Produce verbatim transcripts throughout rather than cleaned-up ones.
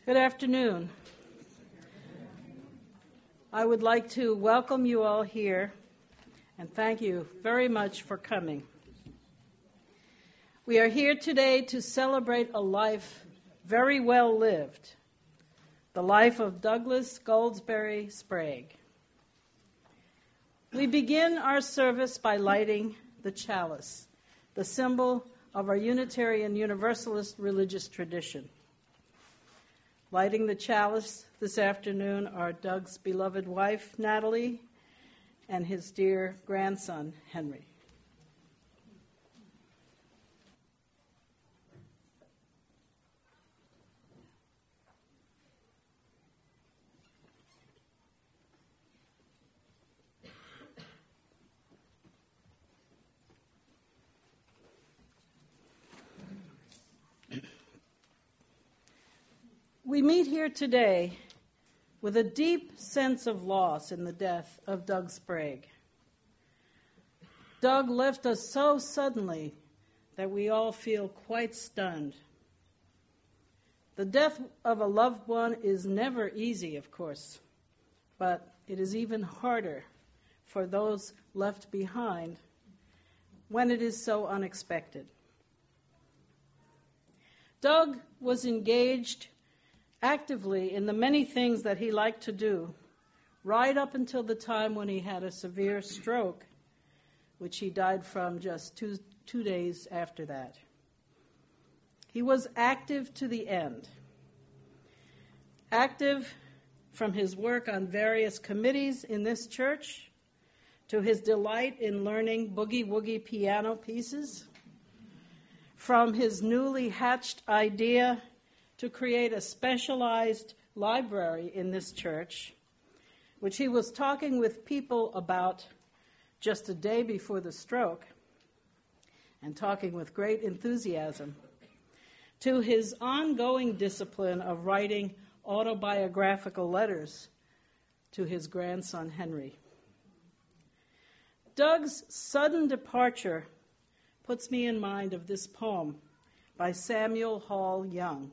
Good afternoon. I would like to welcome you all here and thank you very much for coming. We are here today to celebrate a life very well lived, the life of Douglas Goldsberry Sprague. We begin our service by lighting the chalice, the symbol of our Unitarian Universalist religious tradition. Lighting the chalice this afternoon are Doug's beloved wife, Natalie, and his dear grandson, Henry. We meet here today with a deep sense of loss in the death of Doug Sprague. Doug left us so suddenly that we all feel quite stunned. The death of a loved one is never easy, of course, but it is even harder for those left behind when it is so unexpected. Doug was engaged actively in the many things that he liked to do, right up until the time when he had a severe stroke, which he died from just two, two days after that. He was active to the end. Active from his work on various committees in this church, to his delight in learning boogie-woogie piano pieces, from his newly hatched idea to create a specialized library in this church, which he was talking with people about just a day before the stroke, and talking with great enthusiasm, to his ongoing discipline of writing autobiographical letters to his grandson, Henry. Doug's sudden departure puts me in mind of this poem by Samuel Hall Young.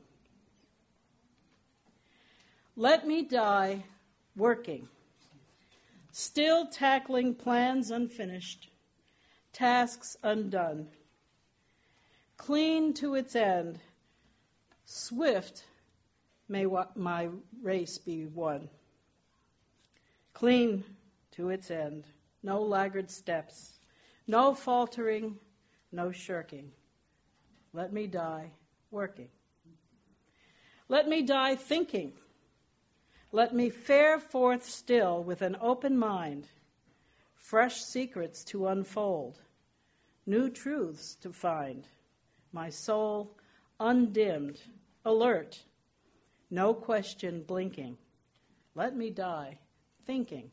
Let me die working, still tackling plans unfinished, tasks undone. Clean to its end, swift may wa- my race be won. Clean to its end, no laggard steps, no faltering, no shirking. Let me die working. Let me die thinking. Let me fare forth still with an open mind, fresh secrets to unfold, new truths to find, my soul undimmed, alert, no question blinking. Let me die thinking.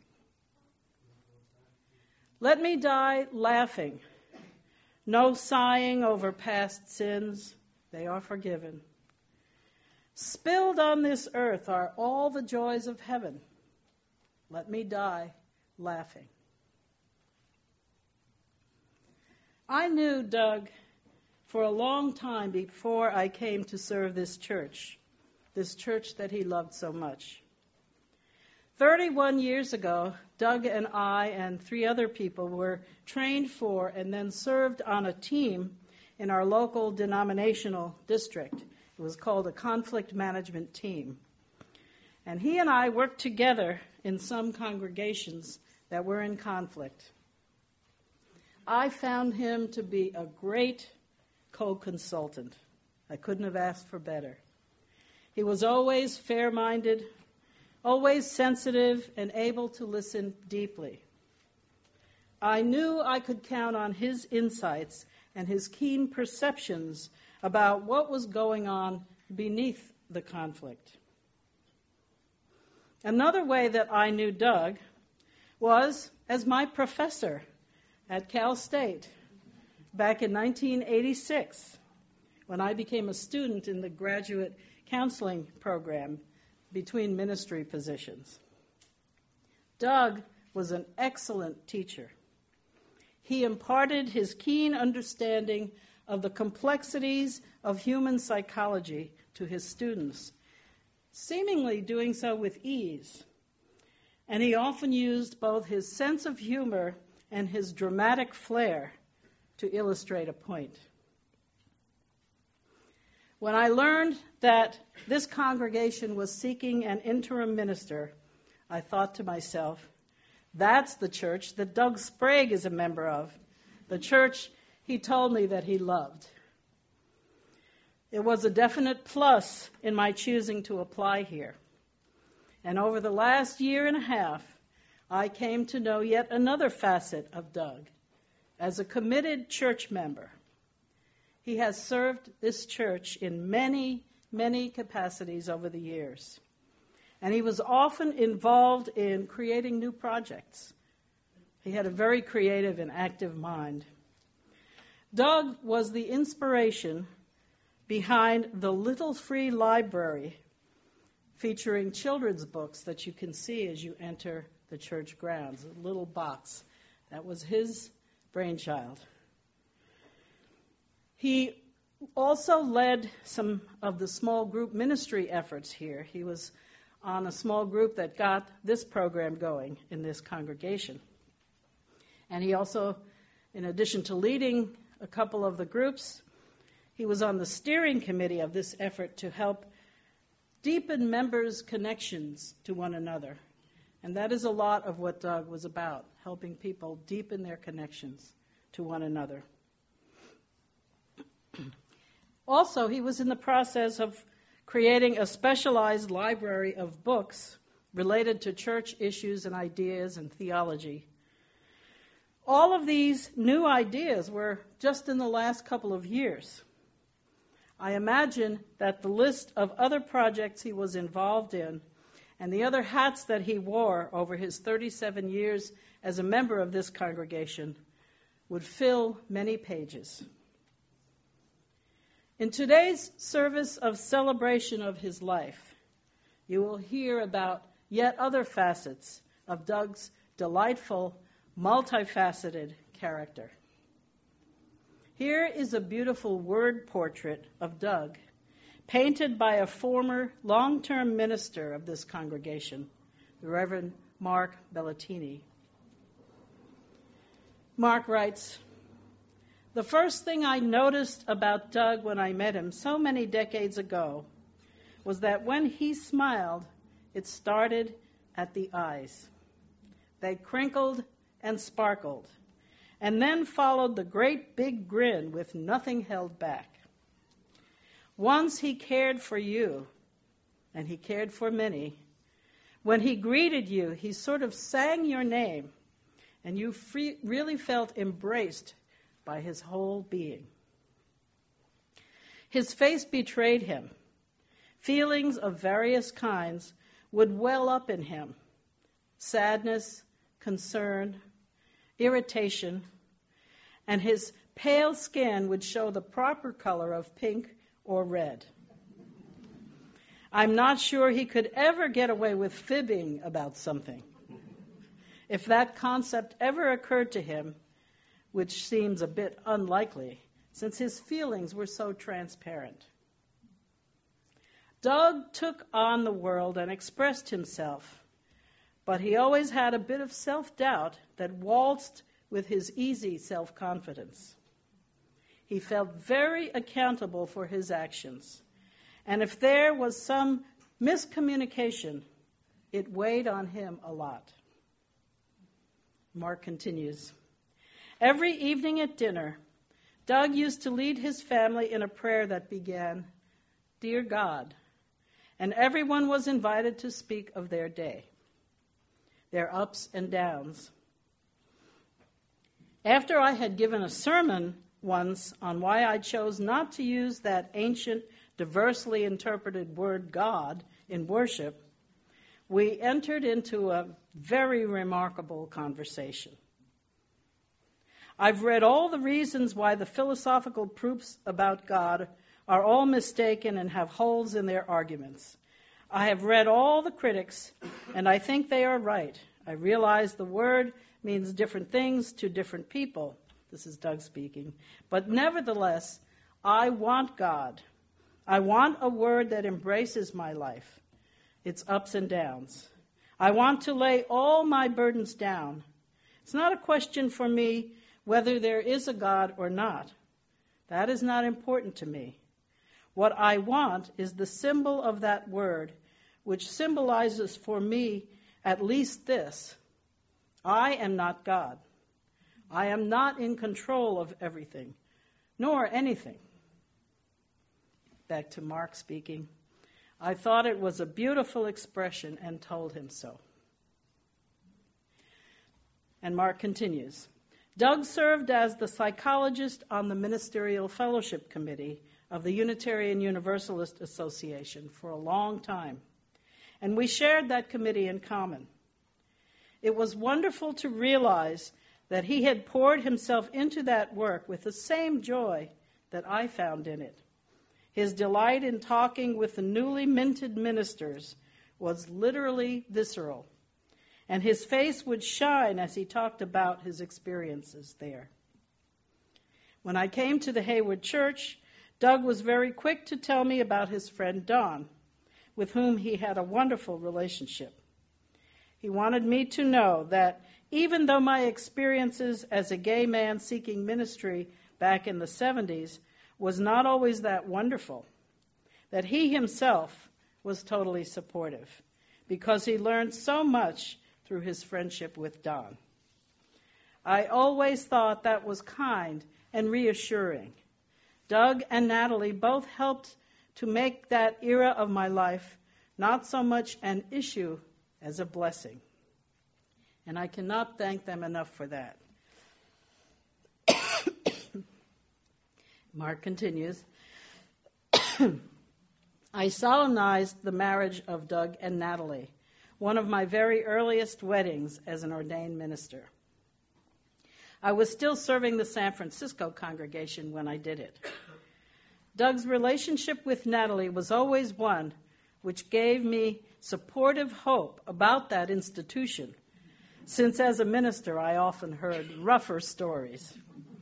Let me die laughing, no sighing over past sins, they are forgiven. Spilled on this earth are all the joys of heaven. Let me die laughing. I knew Doug for a long time before I came to serve this church, this church that he loved so much. Thirty-one years ago, Doug and I and three other people were trained for and then served on a team in our local denominational district. It was called a conflict management team. And he and I worked together in some congregations that were in conflict. I found him to be a great co-consultant. I couldn't have asked for better. He was always fair-minded, always sensitive, and able to listen deeply. I knew I could count on his insights and his keen perceptions about what was going on beneath the conflict. Another way that I knew Doug was as my professor at Cal State back in nineteen eighty-six, when I became a student in the graduate counseling program between ministry positions. Doug was an excellent teacher. He imparted his keen understanding of the complexities of human psychology to his students seemingly doing so with ease. And he often used both his sense of humor and his dramatic flair to illustrate a point. When I learned that this congregation was seeking an interim minister, I thought to myself, that's the church that Doug Sprague is a member of, the church he told me that he loved. It was a definite plus in my choosing to apply here. And over the last year and a half, I came to know yet another facet of Doug as a committed church member. He has served this church in many, many capacities over the years. And he was often involved in creating new projects. He had a very creative and active mind. Doug was the inspiration behind the Little Free Library, featuring children's books that you can see as you enter the church grounds, a little box. That was his brainchild. He also led some of the small group ministry efforts here. He was on a small group that got this program going in this congregation. And he also, in addition to leading a couple of the groups, he was on the steering committee of this effort to help deepen members' connections to one another. And that is a lot of what Doug was about, helping people deepen their connections to one another. Also, he was in the process of creating a specialized library of books related to church issues and ideas and theology. All of these new ideas were just in the last couple of years. I imagine that the list of other projects he was involved in and the other hats that he wore over his thirty-seven years as a member of this congregation would fill many pages. In today's service of celebration of his life, you will hear about yet other facets of Doug's delightful, multifaceted character. Here is a beautiful word portrait of Doug, painted by a former long-term minister of this congregation, the Reverend Mark Bellatini. Mark writes, "The first thing I noticed about Doug when I met him so many decades ago was that when he smiled, it started at the eyes. They crinkled and sparkled, and then followed the great big grin with nothing held back. Once he cared for you, and he cared for many. When he greeted you, he sort of sang your name, and you free, really felt embraced by his whole being. His face betrayed him. Feelings of various kinds would well up in him: sadness, concern, irritation, and his pale skin would show the proper color of pink or red. I'm not sure he could ever get away with fibbing about something. If that concept ever occurred to him, which seems a bit unlikely, since his feelings were so transparent. Doug took on the world and expressed himself, but he always had a bit of self-doubt that waltzed with his easy self-confidence. He felt very accountable for his actions, and if there was some miscommunication, it weighed on him a lot." Mark continues, "Every evening at dinner, Doug used to lead his family in a prayer that began, 'Dear God,' and everyone was invited to speak of their day, their ups and downs. After I had given a sermon once on why I chose not to use that ancient, diversely interpreted word God in worship, we entered into a very remarkable conversation. I've read all the reasons why the philosophical proofs about God are all mistaken and have holes in their arguments. I have read all the critics, and I think they are right. I realize the word means different things to different people." This is Doug speaking. "But nevertheless, I want God. I want a word that embraces my life. its ups and downs. I want to lay all my burdens down. It's not a question for me whether there is a God or not. That is not important to me. What I want is the symbol of that word, which symbolizes for me at least this: I am not God. I am not in control of everything, nor anything. Back to Mark speaking. I thought it was a beautiful expression and told him so. And Mark continues. Doug served as the psychologist on the Ministerial Fellowship Committee of the Unitarian Universalist Association for a long time, and we shared that committee in common. It was wonderful to realize that he had poured himself into that work with the same joy that I found in it. His delight in talking with the newly minted ministers was literally visceral, and his face would shine as he talked about his experiences there. When I came to the Hayward Church, Doug was very quick to tell me about his friend Don, with whom he had a wonderful relationship. He wanted me to know that even though my experiences as a gay man seeking ministry back in the seventies was not always that wonderful, that he himself was totally supportive, because he learned so much through his friendship with Don. I always thought that was kind and reassuring. Doug and Natalie both helped to make that era of my life not so much an issue as a blessing. And I cannot thank them enough for that. Mark continues. I solemnized the marriage of Doug and Natalie, one of my very earliest weddings as an ordained minister. I was still serving the San Francisco congregation when I did it. Doug's relationship with Natalie was always one which gave me supportive hope about that institution, since as a minister I often heard rougher stories.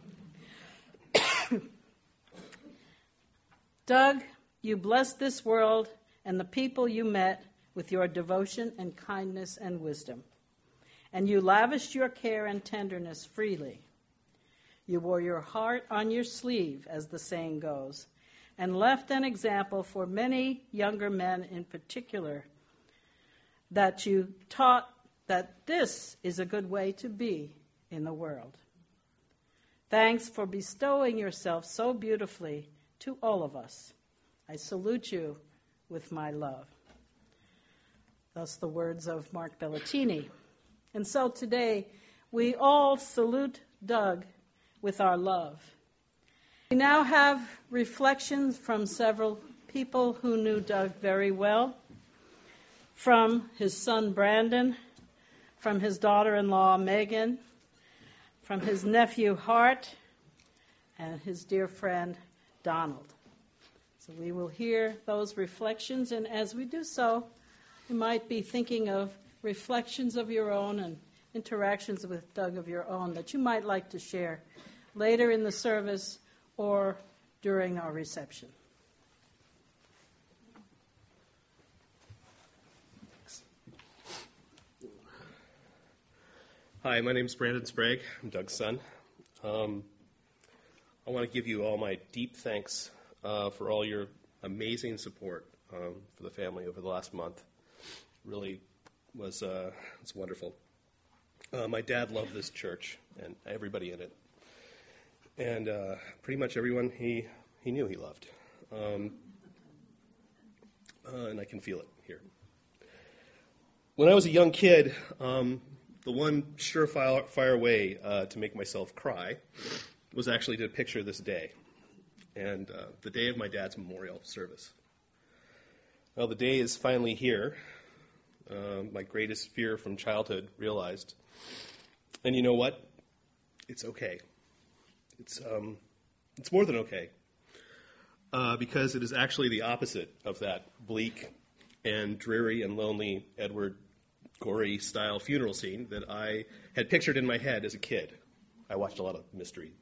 Doug, you blessed this world and the people you met with your devotion and kindness and wisdom, and you lavished your care and tenderness freely. You wore your heart on your sleeve, as the saying goes, and left an example for many younger men in particular, that you taught that this is a good way to be in the world. Thanks for bestowing yourself so beautifully to all of us. I salute you with my love. Thus the words of Mark Bellatini. And so today we all salute Doug with our love. We now have reflections from several people who knew Doug very well, from his son Brandon, from his daughter-in-law Megan, from his nephew Hart, and his dear friend Donald. So we will hear those reflections, and as we do so, you might be thinking of reflections of your own and interactions with Doug of your own that you might like to share later in the service or during our reception. Hi, my name is Brandon Sprague. I'm Doug's son. Um, I want to give you all my deep thanks uh, for all your amazing support um, for the family over the last month. Really was uh, it's wonderful. Uh, my dad loved this church and everybody in it, and uh, pretty much everyone he he knew he loved, um, uh, and I can feel it here. When I was a young kid, um, the one surefire fire way uh, to make myself cry was actually to picture this day, and uh, the day of my dad's memorial service. Well, the day is finally here. Uh, my greatest fear from childhood realized. And you know what? It's okay. It's um, it's more than okay. Uh, because it is actually the opposite of that bleak and dreary and lonely Edward Gorey style funeral scene that I had pictured in my head as a kid. I watched a lot of mystery.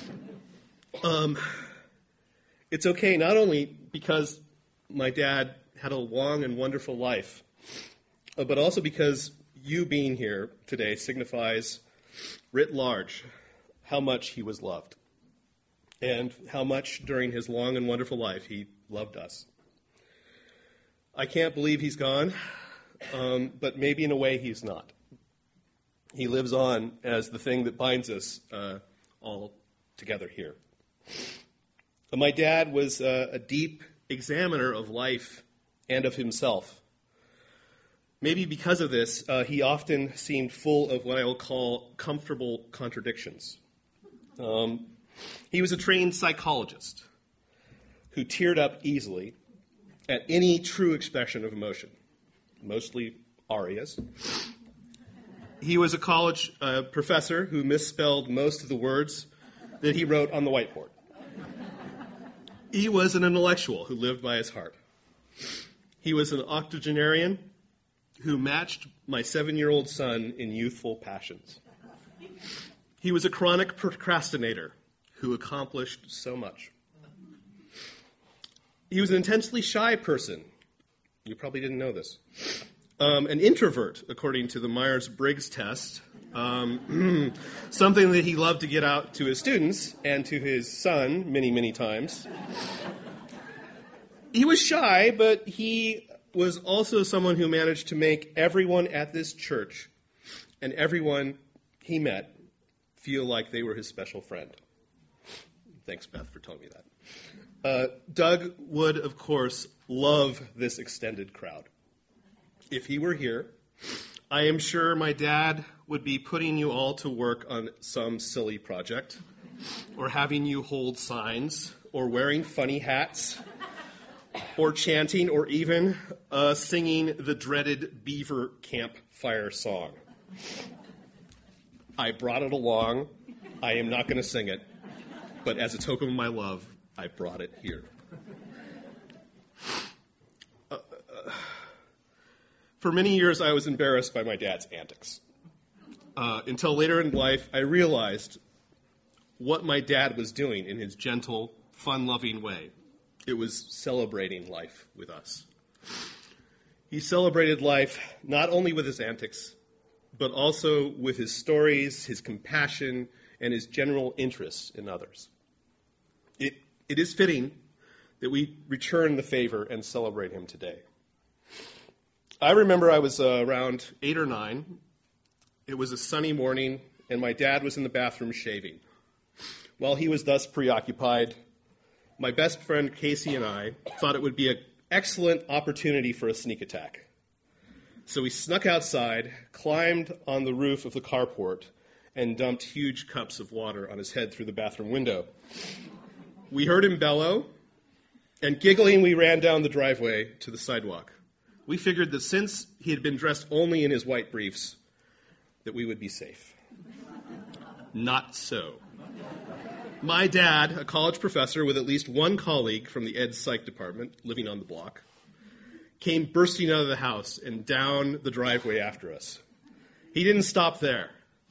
Uh, um, it's okay not only because my dad had a long and wonderful life, uh, but also because you being here today signifies, writ large, how much he was loved, and how much during his long and wonderful life he loved us. I can't believe he's gone, um, but maybe in a way he's not. He lives on as the thing that binds us uh, all together here. My dad was uh, a deep examiner of life and of himself. Maybe because of this, uh, he often seemed full of what I will call comfortable contradictions. Um, he was a trained psychologist who teared up easily at any true expression of emotion, mostly arias. He was a college uh, professor who misspelled most of the words that he wrote on the whiteboard. He was an intellectual who lived by his heart. He was an octogenarian who matched my seven-year-old son in youthful passions. He was a chronic procrastinator who accomplished so much. He was an intensely shy person. You probably didn't know this. Um, an introvert, according to the Myers-Briggs test, um, something that he loved to get out to his students and to his son many, many times. He was shy, but he was also someone who managed to make everyone at this church and everyone he met feel like they were his special friend. Thanks, Beth, for telling me that. Uh, Doug would, of course, love this extended crowd. If he were here, I am sure my dad would be putting you all to work on some silly project, or having you hold signs, or wearing funny hats, or chanting, or even uh, singing the dreaded Beaver campfire song. I brought it along. I am not going to sing it, but as a token of my love, I brought it here. Uh, uh, for many years, I was embarrassed by my dad's antics. Uh, until later in life, I realized what my dad was doing in his gentle, fun-loving way. It was celebrating life with us. He celebrated life not only with his antics, but also with his stories, his compassion, and his general interest in others. It, it is fitting that we return the favor and celebrate him today. I remember I was uh, around eight or nine. It was a sunny morning, and my dad was in the bathroom shaving. While he was thus preoccupied, my best friend Casey and I thought it would be an excellent opportunity for a sneak attack. So we snuck outside, climbed on the roof of the carport, and dumped huge cups of water on his head through the bathroom window. We heard him bellow, and giggling, we ran down the driveway to the sidewalk. We figured that since he had been dressed only in his white briefs, that we would be safe. Not so. My dad, a college professor with at least one colleague from the ed psych department living on the block, came bursting out of the house and down the driveway after us. He didn't stop there.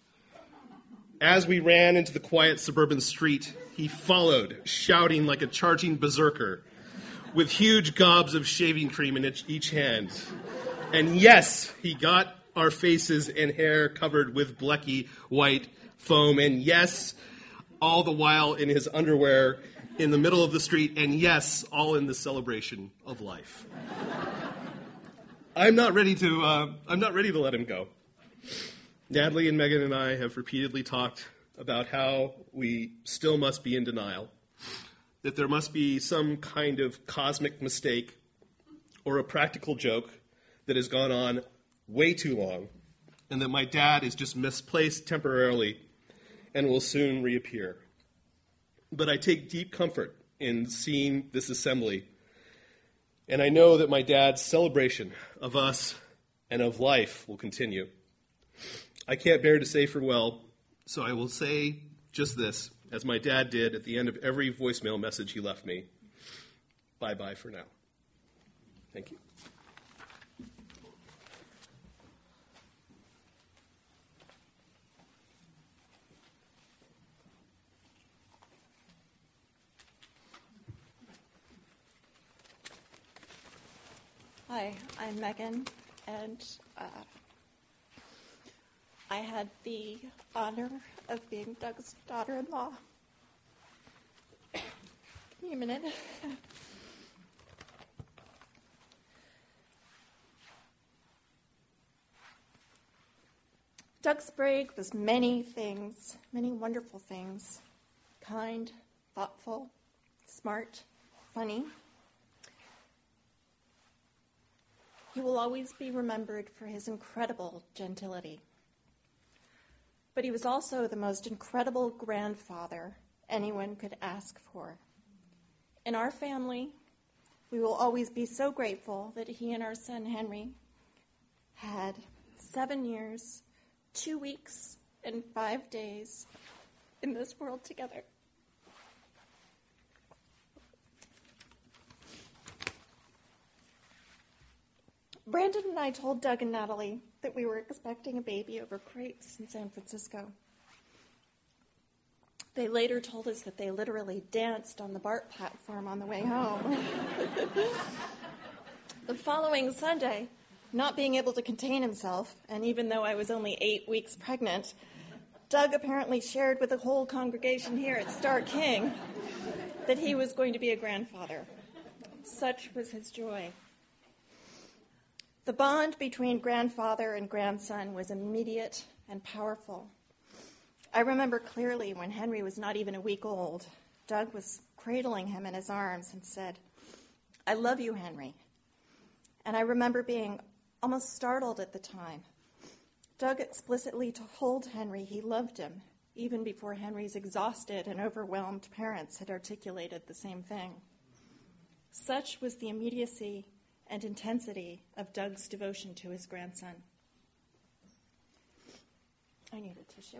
As we ran into the quiet suburban street, he followed, shouting like a charging berserker, with huge gobs of shaving cream in each, each hand. And yes, he got our faces and hair covered with blecky white foam. And yes, all the while in his underwear in the middle of the street. And yes, all in the celebration of life. I'm not ready to. Uh, I'm not ready to let him go. Natalie and Megan and I have repeatedly talked about how we still must be in denial, that there must be some kind of cosmic mistake or a practical joke that has gone on way too long, and that my dad is just misplaced temporarily and will soon reappear. But I take deep comfort in seeing this assembly, and I know that my dad's celebration of us and of life will continue. I can't bear to say farewell, so I will say just this, as my dad did at the end of every voicemail message he left me. Bye-bye for now. Thank you. Hi, I'm Megan, and uh, I had the honor of being Doug's daughter-in-law. Give me a minute. Doug Sprague was many things, many wonderful things. Kind, thoughtful, smart, funny. He will always be remembered for his incredible gentility. But he was also the most incredible grandfather anyone could ask for. In our family, we will always be so grateful that he and our son Henry had seven years, two weeks, and five days in this world together. Brandon and I told Doug and Natalie that we were expecting a baby over crepes in San Francisco. They later told us that they literally danced on the BART platform on the way home. The following Sunday, not being able to contain himself, and even though I was only eight weeks pregnant, Doug apparently shared with the whole congregation here at Star King that he was going to be a grandfather. Such was his joy. The bond between grandfather and grandson was immediate and powerful. I remember clearly when Henry was not even a week old, Doug was cradling him in his arms and said, "I love you, Henry." And I remember being almost startled at the time. Doug explicitly told Henry he loved him, even before Henry's exhausted and overwhelmed parents had articulated the same thing. Such was the immediacy and intensity of Doug's devotion to his grandson. I need a tissue.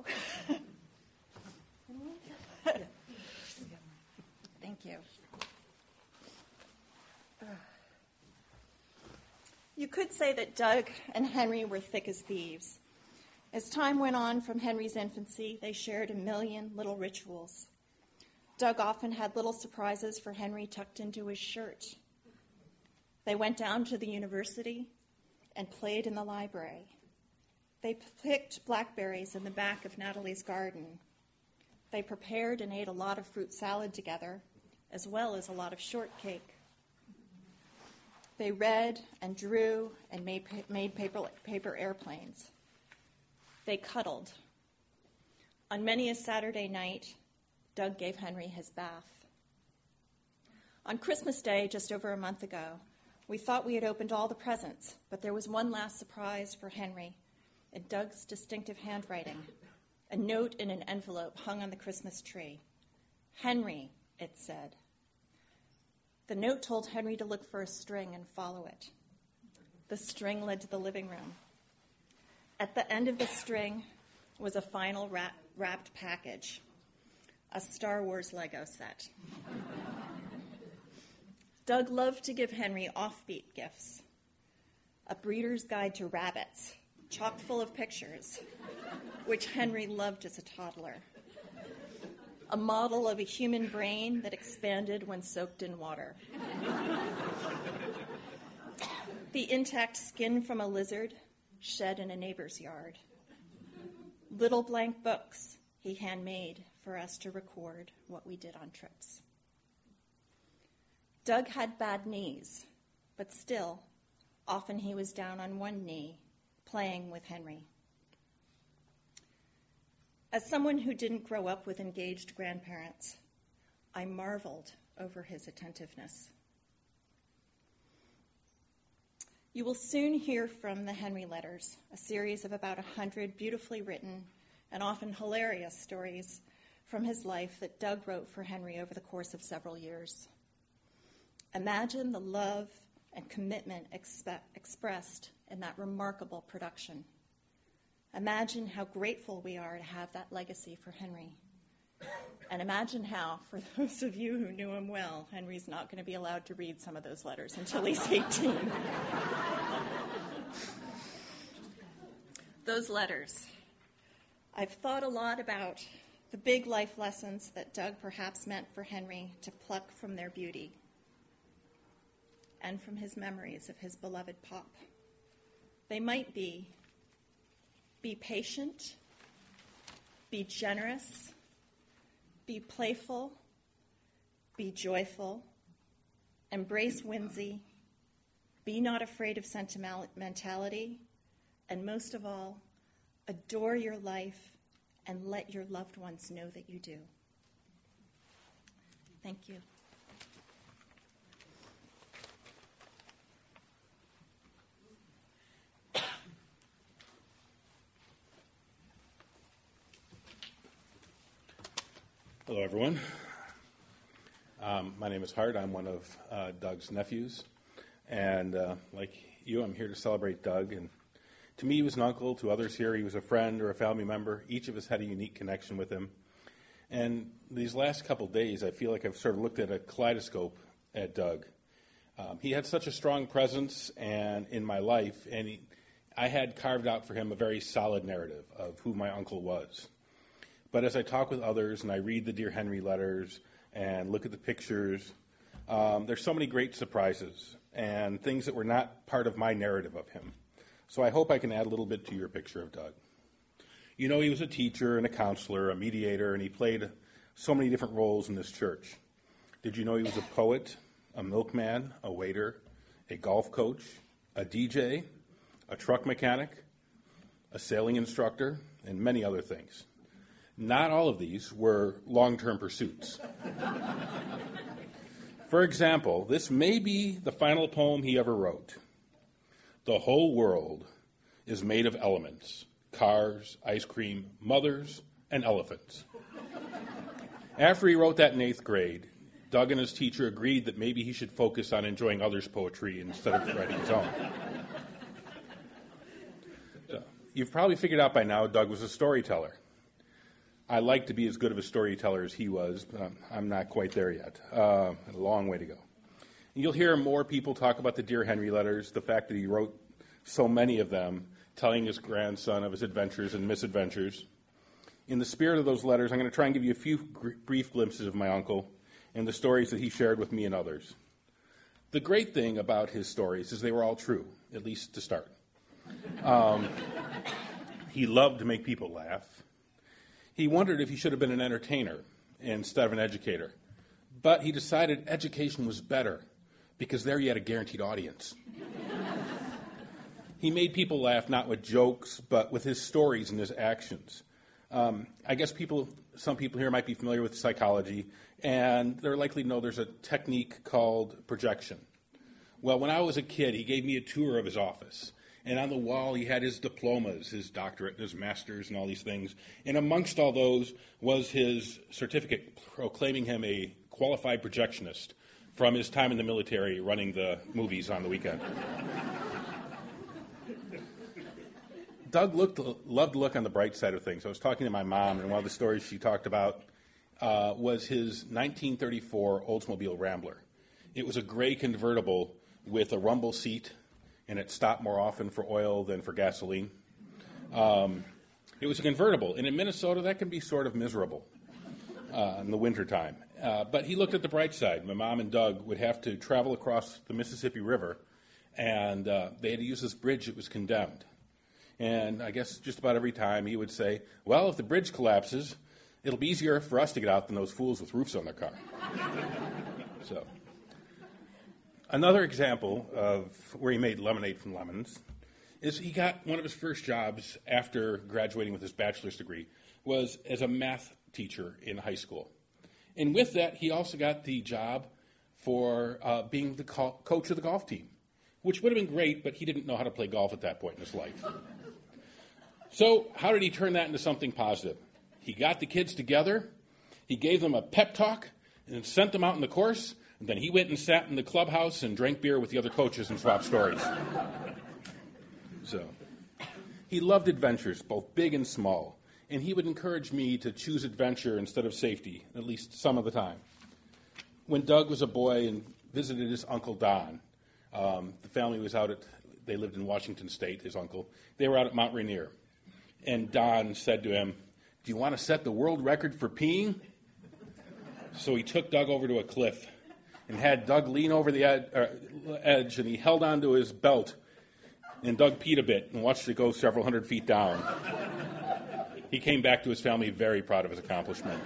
Thank you. You could say that Doug and Henry were thick as thieves. As time went on from Henry's infancy, they shared a million little rituals. Doug often had little surprises for Henry tucked into his shirt. They went down to the university and played in the library. They picked blackberries in the back of Natalie's garden. They prepared and ate a lot of fruit salad together, as well as a lot of shortcake. They read and drew and made, made paper, paper airplanes. They cuddled. On many a Saturday night, Doug gave Henry his bath. On Christmas Day, just over a month ago, we thought we had opened all the presents, but there was one last surprise for Henry in Doug's distinctive handwriting. A note in an envelope hung on the Christmas tree. "Henry," it said. The note told Henry to look for a string and follow it. The string led to the living room. At the end of the string was a final wrap, wrapped package, a Star Wars Lego set. Doug loved to give Henry offbeat gifts. A breeder's guide to rabbits, chock full of pictures, which Henry loved as a toddler. A model of a human brain that expanded when soaked in water. The intact skin from a lizard shed in a neighbor's yard. Little blank books he handmade for us to record what we did on trips. Doug had bad knees, but still, often he was down on one knee, playing with Henry. As someone who didn't grow up with engaged grandparents, I marveled over his attentiveness. You will soon hear from the Henry Letters, a series of about a hundred beautifully written and often hilarious stories from his life that Doug wrote for Henry over the course of several years. Imagine the love and commitment expe- expressed in that remarkable production. Imagine how grateful we are to have that legacy for Henry. And imagine how, for those of you who knew him well, Henry's not going to be allowed to read some of those letters until he's eighteen. Those letters. I've thought a lot about the big life lessons that Doug perhaps meant for Henry to pluck from their beauty. and from his memories of his beloved Pop. They might be, be patient, be generous, be playful, be joyful, embrace whimsy, be not afraid of sentimentality, and most of all, adore your life and let your loved ones know that you do. Thank you. Hello, everyone. Um, my name is Hart. I'm one of uh, Doug's nephews. And uh, like you, I'm here to celebrate Doug. And to me, he was an uncle. To others here, he was a friend or a family member. Each of us had a unique connection with him. And these last couple days, I feel like I've sort of looked at a kaleidoscope at Doug. Um, he had such a strong presence and in my life, and he, I had carved out for him a very solid narrative of who my uncle was. But as I talk with others and I read the Dear Henry letters and look at the pictures, um, there's so many great surprises and things that were not part of my narrative of him. So I hope I can add a little bit to your picture of Doug. You know, he was a teacher and a counselor, a mediator, and he played so many different roles in this church. Did you know he was a poet, a milkman, a waiter, a golf coach, a D J, a truck mechanic, a sailing instructor, and many other things? Not all of these were long-term pursuits. For example, this may be the final poem he ever wrote. The whole world is made of elements. Cars, ice cream, mothers, and elephants. After he wrote that in eighth grade, Doug and his teacher agreed that maybe he should focus on enjoying others' poetry instead of writing his own. So, you've probably figured out by now Doug was a storyteller. I like to be as good of a storyteller as he was, but I'm not quite there yet. Uh, a long way to go. You'll hear more people talk about the Dear Henry letters, the fact that he wrote so many of them, telling his grandson of his adventures and misadventures. In the spirit of those letters, I'm going to try and give you a few gr- brief glimpses of my uncle and the stories that he shared with me and others. The great thing about his stories is they were all true, at least to start. Um, he loved to make people laugh. He wondered if he should have been an entertainer instead of an educator. But he decided education was better because there he had a guaranteed audience. He made people laugh not with jokes, but with his stories and his actions. Um, I guess people, some people here might be familiar with psychology, and they're likely to know there's a technique called projection. Well, when I was a kid, he gave me a tour of his office. And on the wall, he had his diplomas, his doctorate, and his master's, and all these things. And amongst all those was his certificate proclaiming him a qualified projectionist from his time in the military running the movies on the weekend. Doug looked, loved to look on the bright side of things. I was talking to my mom, and one of the stories she talked about uh, was his nineteen thirty-four Oldsmobile Rambler. It was a gray convertible with a rumble seat, and it stopped more often for oil than for gasoline. Um, it was a convertible, and in Minnesota, that can be sort of miserable uh, in the wintertime. Uh, but he looked at the bright side. My mom and Doug would have to travel across the Mississippi River, and uh, they had to use this bridge that was condemned. And I guess just about every time he would say, well, if the bridge collapses, it'll be easier for us to get out than those fools with roofs on their car. So, another example of where he made lemonade from lemons is he got one of his first jobs after graduating with his bachelor's degree was as a math teacher in high school. And with that, he also got the job for uh, being the co- coach of the golf team, which would have been great, but he didn't know how to play golf at that point in his life. So how did he turn that into something positive? He got the kids together, he gave them a pep talk, and sent them out in the course, and then he went and sat in the clubhouse and drank beer with the other coaches and swapped stories. So he loved adventures, both big and small, and he would encourage me to choose adventure instead of safety, at least some of the time. When Doug was a boy and visited his Uncle Don, um, the family was out at, they lived in Washington State, his uncle. They were out at Mount Rainier. And Don said to him, do you want to set the world record for peeing? So he took Doug over to a cliff, and had Doug lean over the ed- uh, edge, and he held onto his belt, and Doug peed a bit and watched it go several hundred feet down. He came back to his family very proud of his accomplishment.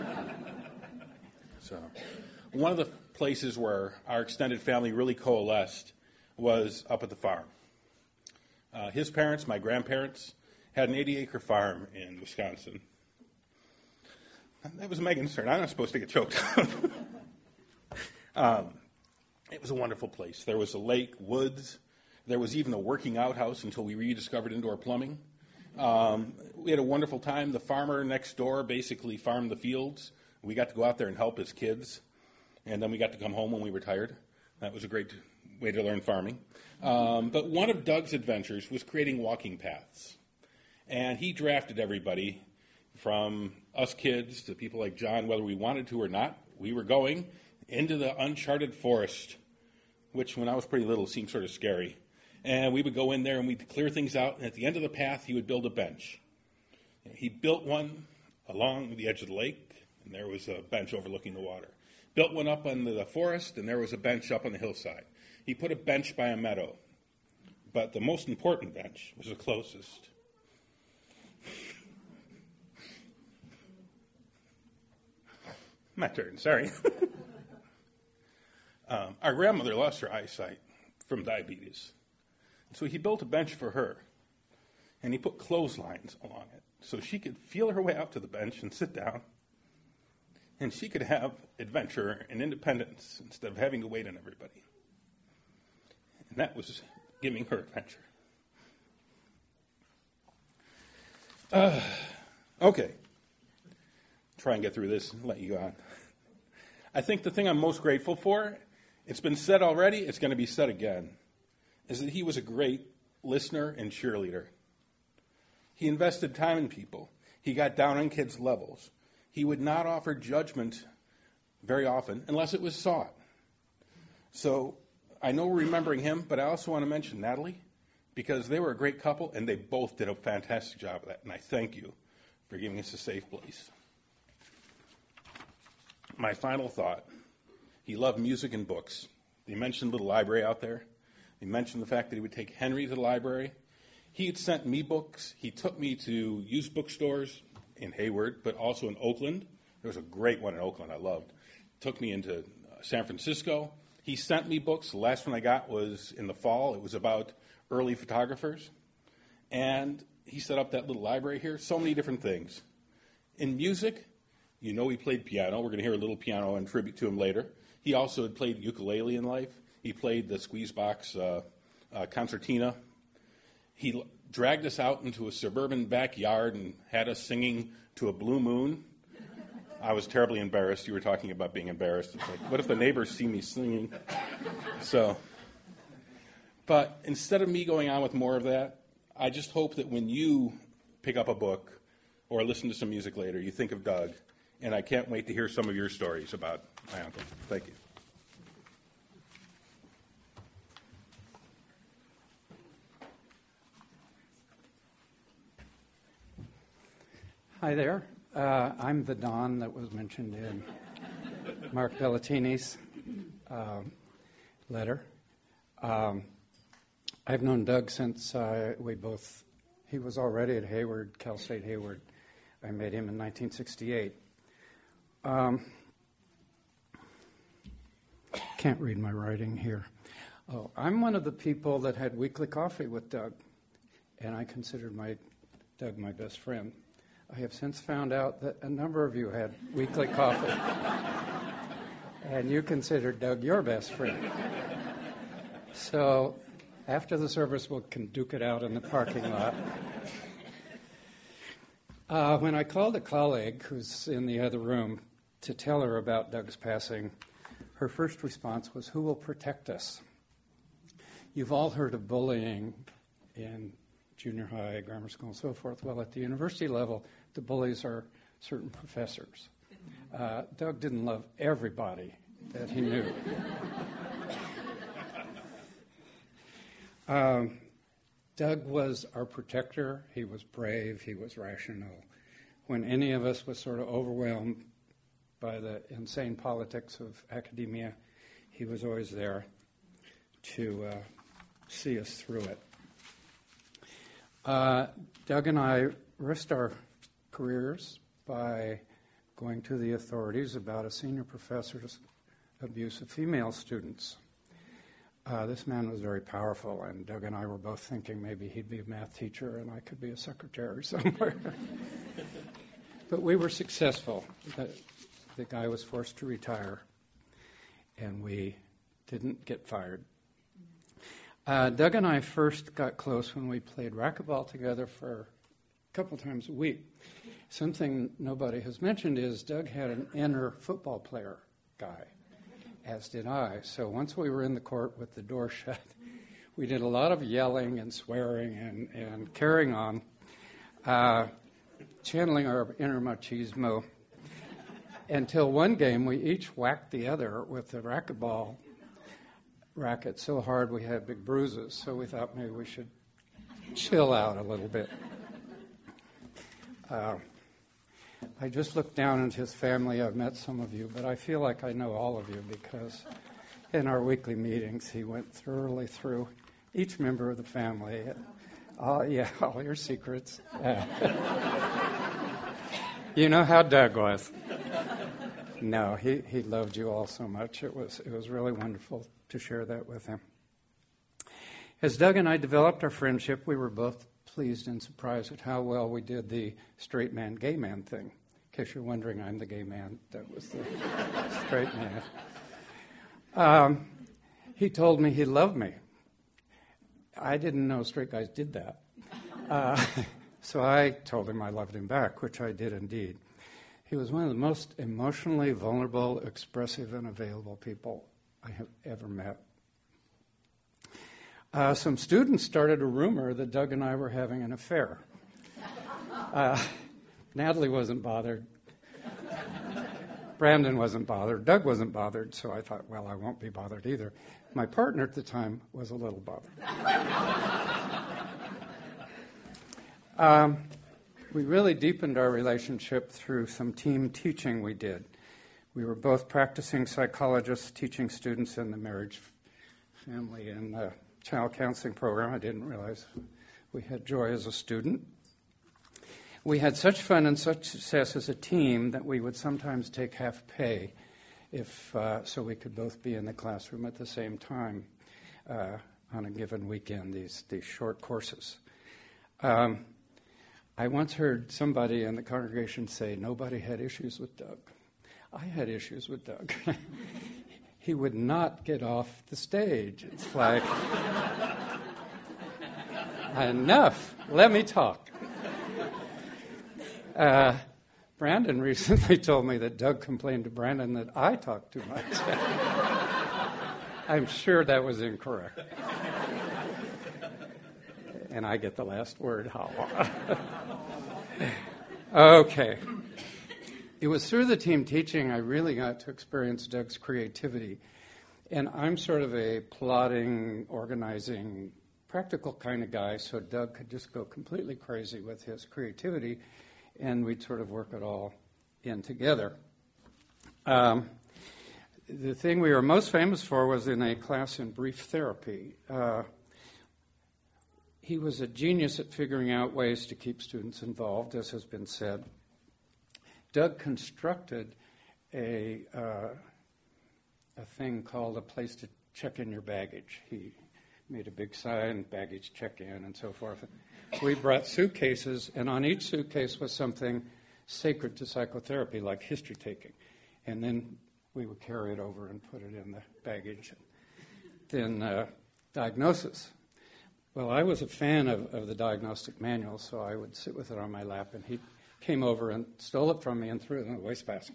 So, one of the places where our extended family really coalesced was up at the farm. Uh, his parents, my grandparents, had an eighty-acre farm in Wisconsin. That was Megan's turn. I'm not supposed to get choked. um, it was a wonderful place. There was a lake, woods. There was even a working outhouse until we rediscovered indoor plumbing. Um, we had a wonderful time. The farmer next door basically farmed the fields. We got to go out there and help as kids. And then we got to come home when we retired. That was a great way to learn farming. Um, but one of Doug's adventures was creating walking paths. And he drafted everybody, from us kids to people like John, whether we wanted to or not. We were going into the uncharted forest, which when I was pretty little seemed sort of scary. And we would go in there and we'd clear things out. And at the end of the path, he would build a bench. He built one along the edge of the lake, and there was a bench overlooking the water. Built one up on the forest, and there was a bench up on the hillside. He put a bench by a meadow. But the most important bench was the closest. My turn, sorry. um, our grandmother lost her eyesight from diabetes. So he built a bench for her, and he put clotheslines along it so she could feel her way out to the bench and sit down, and she could have adventure and independence instead of having to wait on everybody. And that was giving her adventure. Uh, okay. Try and get through this and let you go on. I think the thing I'm most grateful for, it's been said already, it's going to be said again, is that he was a great listener and cheerleader. He invested time in people. He got down on kids' levels. He would not offer judgment very often unless it was sought. So I know we're remembering him, but I also want to mention Natalie, because they were a great couple and they both did a fantastic job of that. And I thank you for giving us a safe place. My final thought, he loved music and books. He mentioned the little library out there. He mentioned the fact that he would take Henry to the library. He had sent me books. He took me to used bookstores in Hayward, but also in Oakland. There was a great one in Oakland I loved. Took me into San Francisco. He sent me books. The last one I got was in the fall. It was about early photographers. And he set up that little library here. So many different things. In music, you know he played piano. We're going to hear a little piano in tribute to him later. He also had played ukulele in life. He played the Squeezebox uh, uh, concertina. He l- dragged us out into a suburban backyard and had us singing to a blue moon. I was terribly embarrassed. You were talking about being embarrassed. It's like, what if the neighbors see me singing? So, but instead of me going on with more of that, I just hope that when you pick up a book or listen to some music later, you think of Doug. And I can't wait to hear some of your stories about my uncle. Thank you. Hi there. Uh, I'm the Don that was mentioned in Mark Bellatini's uh, letter. Um, I've known Doug since uh, we both, he was already at Hayward, Cal State Hayward. I met him in nineteen sixty-eight. Um, can't read my writing here. Oh, I'm one of the people that had weekly coffee with Doug, and I considered my Doug my best friend. I have since found out that a number of you had weekly coffee, and you considered Doug your best friend. So after the service, we can duke it out in the parking lot. Uh, when I called a colleague who's in the other room to tell her about Doug's passing, her first response was, "Who will protect us?" You've all heard of bullying in junior high, grammar school, and so forth. Well, at the university level, the bullies are certain professors. Uh, Doug didn't love everybody that he knew. um, Doug was our protector. He was brave. He was rational. When any of us was sort of overwhelmed by the insane politics of academia, he was always there to uh, see us through it. Uh, Doug and I risked our careers by going to the authorities about a senior professor's abuse of female students. Uh, this man was very powerful, and Doug and I were both thinking maybe he'd be a math teacher and I could be a secretary somewhere. But we were successful. The, the guy was forced to retire, and we didn't get fired. Uh, Doug and I first got close when we played racquetball together for a couple times a week. Something nobody has mentioned is Doug had an inner football player guy, as did I. So once we were in the court with the door shut, we did a lot of yelling and swearing and, and carrying on, uh, channeling our inner machismo, until one game we each whacked the other with the racquetball racket so hard we had big bruises. So we thought maybe we should chill out a little bit. Uh, I just looked down at his family. I've met some of you, but I feel like I know all of you because in our weekly meetings he went thoroughly through each member of the family. Uh, yeah, all your secrets. Uh, you know how Doug was. No, he, he loved you all so much. It was it was really wonderful to share that with him. As Doug and I developed our friendship, we were both pleased and surprised at how well we did the straight man, gay man thing. In case you're wondering, I'm the gay man. That was the straight man. Um, he told me he loved me. I didn't know straight guys did that. Uh, so I told him I loved him back, which I did indeed. He was one of the most emotionally vulnerable, expressive, and available people I have ever met. Uh, some students started a rumor that Doug and I were having an affair. Uh, Natalie wasn't bothered. Brandon wasn't bothered. Doug wasn't bothered, so I thought, well, I won't be bothered either. My partner at the time was a little bothered. um, we really deepened our relationship through some team teaching we did. We were both practicing psychologists teaching students in the marriage, family, and uh, child counseling program. I didn't realize we had Joy as a student. We had such fun and such success as a team that we would sometimes take half pay if uh, so we could both be in the classroom at the same time uh, on a given weekend, these, these short courses. Um, I once heard somebody in the congregation say nobody had issues with Doug. I had issues with Doug. He would not get off the stage. It's like, enough, let me talk. Uh, Brandon recently told me that Doug complained to Brandon that I talked too much. I'm sure that was incorrect. And I get the last word. Okay. It was through the team teaching I really got to experience Doug's creativity. And I'm sort of a plotting, organizing, practical kind of guy, so Doug could just go completely crazy with his creativity, and we'd sort of work it all in together. Um, the thing we were most famous for was in a class in brief therapy. Uh, he was a genius at figuring out ways to keep students involved, as has been said. Doug constructed a uh, a thing called a place to check in your baggage. He made a big sign, baggage check-in, and so forth. We brought suitcases, and on each suitcase was something sacred to psychotherapy, like history taking. And then we would carry it over and put it in the baggage. Then uh, diagnosis. Well, I was a fan of, of the diagnostic manual, so I would sit with it on my lap, and he came over and stole it from me and threw it in the wastebasket.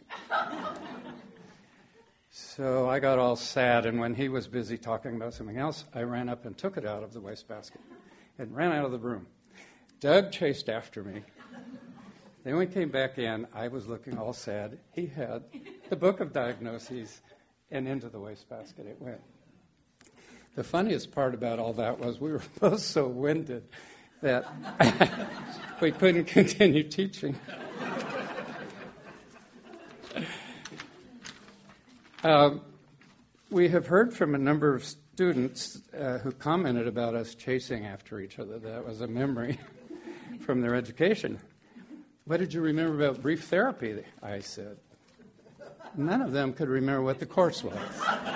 So I got all sad, and when he was busy talking about something else, I ran up and took it out of the wastebasket and ran out of the room. Doug chased after me. Then we came back in. I was looking all sad. He had the book of diagnoses, and into the wastebasket it went. The funniest part about all that was we were both so winded that we couldn't continue teaching. Um, we have heard from a number of students uh, who commented about us chasing after each other. That was a memory from their education. What did you remember about brief therapy? I said. None of them could remember what the course was.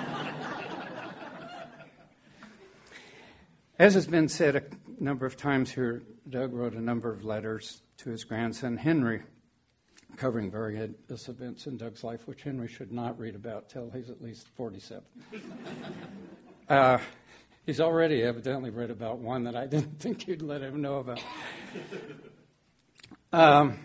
As has been said a number of times here, Doug wrote a number of letters to his grandson Henry, covering various events in Doug's life, which Henry should not read about till he's at least forty-seven. uh, he's already evidently read about one that I didn't think you'd let him know about. Um,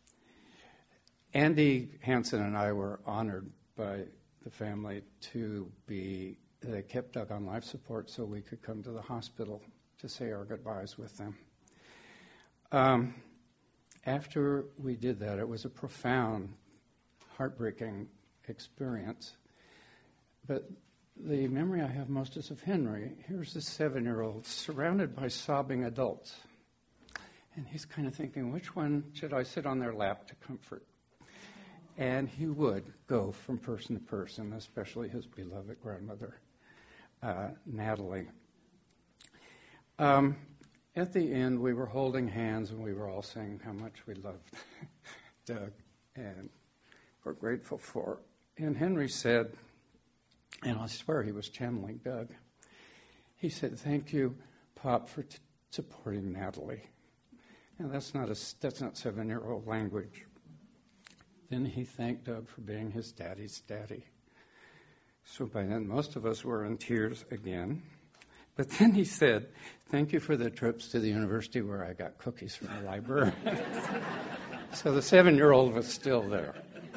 Andy Hansen and I were honored by the family to be, they kept Doug on life support so we could come to the hospital to say our goodbyes with them. Um, after we did that, it was a profound, heartbreaking experience. But the memory I have most is of Henry. Here's this seven-year-old surrounded by sobbing adults. And he's kind of thinking, which one should I sit on their lap to comfort? And he would go from person to person, especially his beloved grandmother, uh, Natalie. Um, at the end, we were holding hands and we were all saying how much we loved Doug and we're grateful for. And Henry said, and I swear he was channeling Doug, he said, "Thank you, Pop, for t- supporting Natalie." And that's not a, that's not seven-year-old language. Then he thanked Doug for being his daddy's daddy. So by then, most of us were in tears again. But then he said, "Thank you for the trips to the university where I got cookies from the library." So the seven-year-old was still there.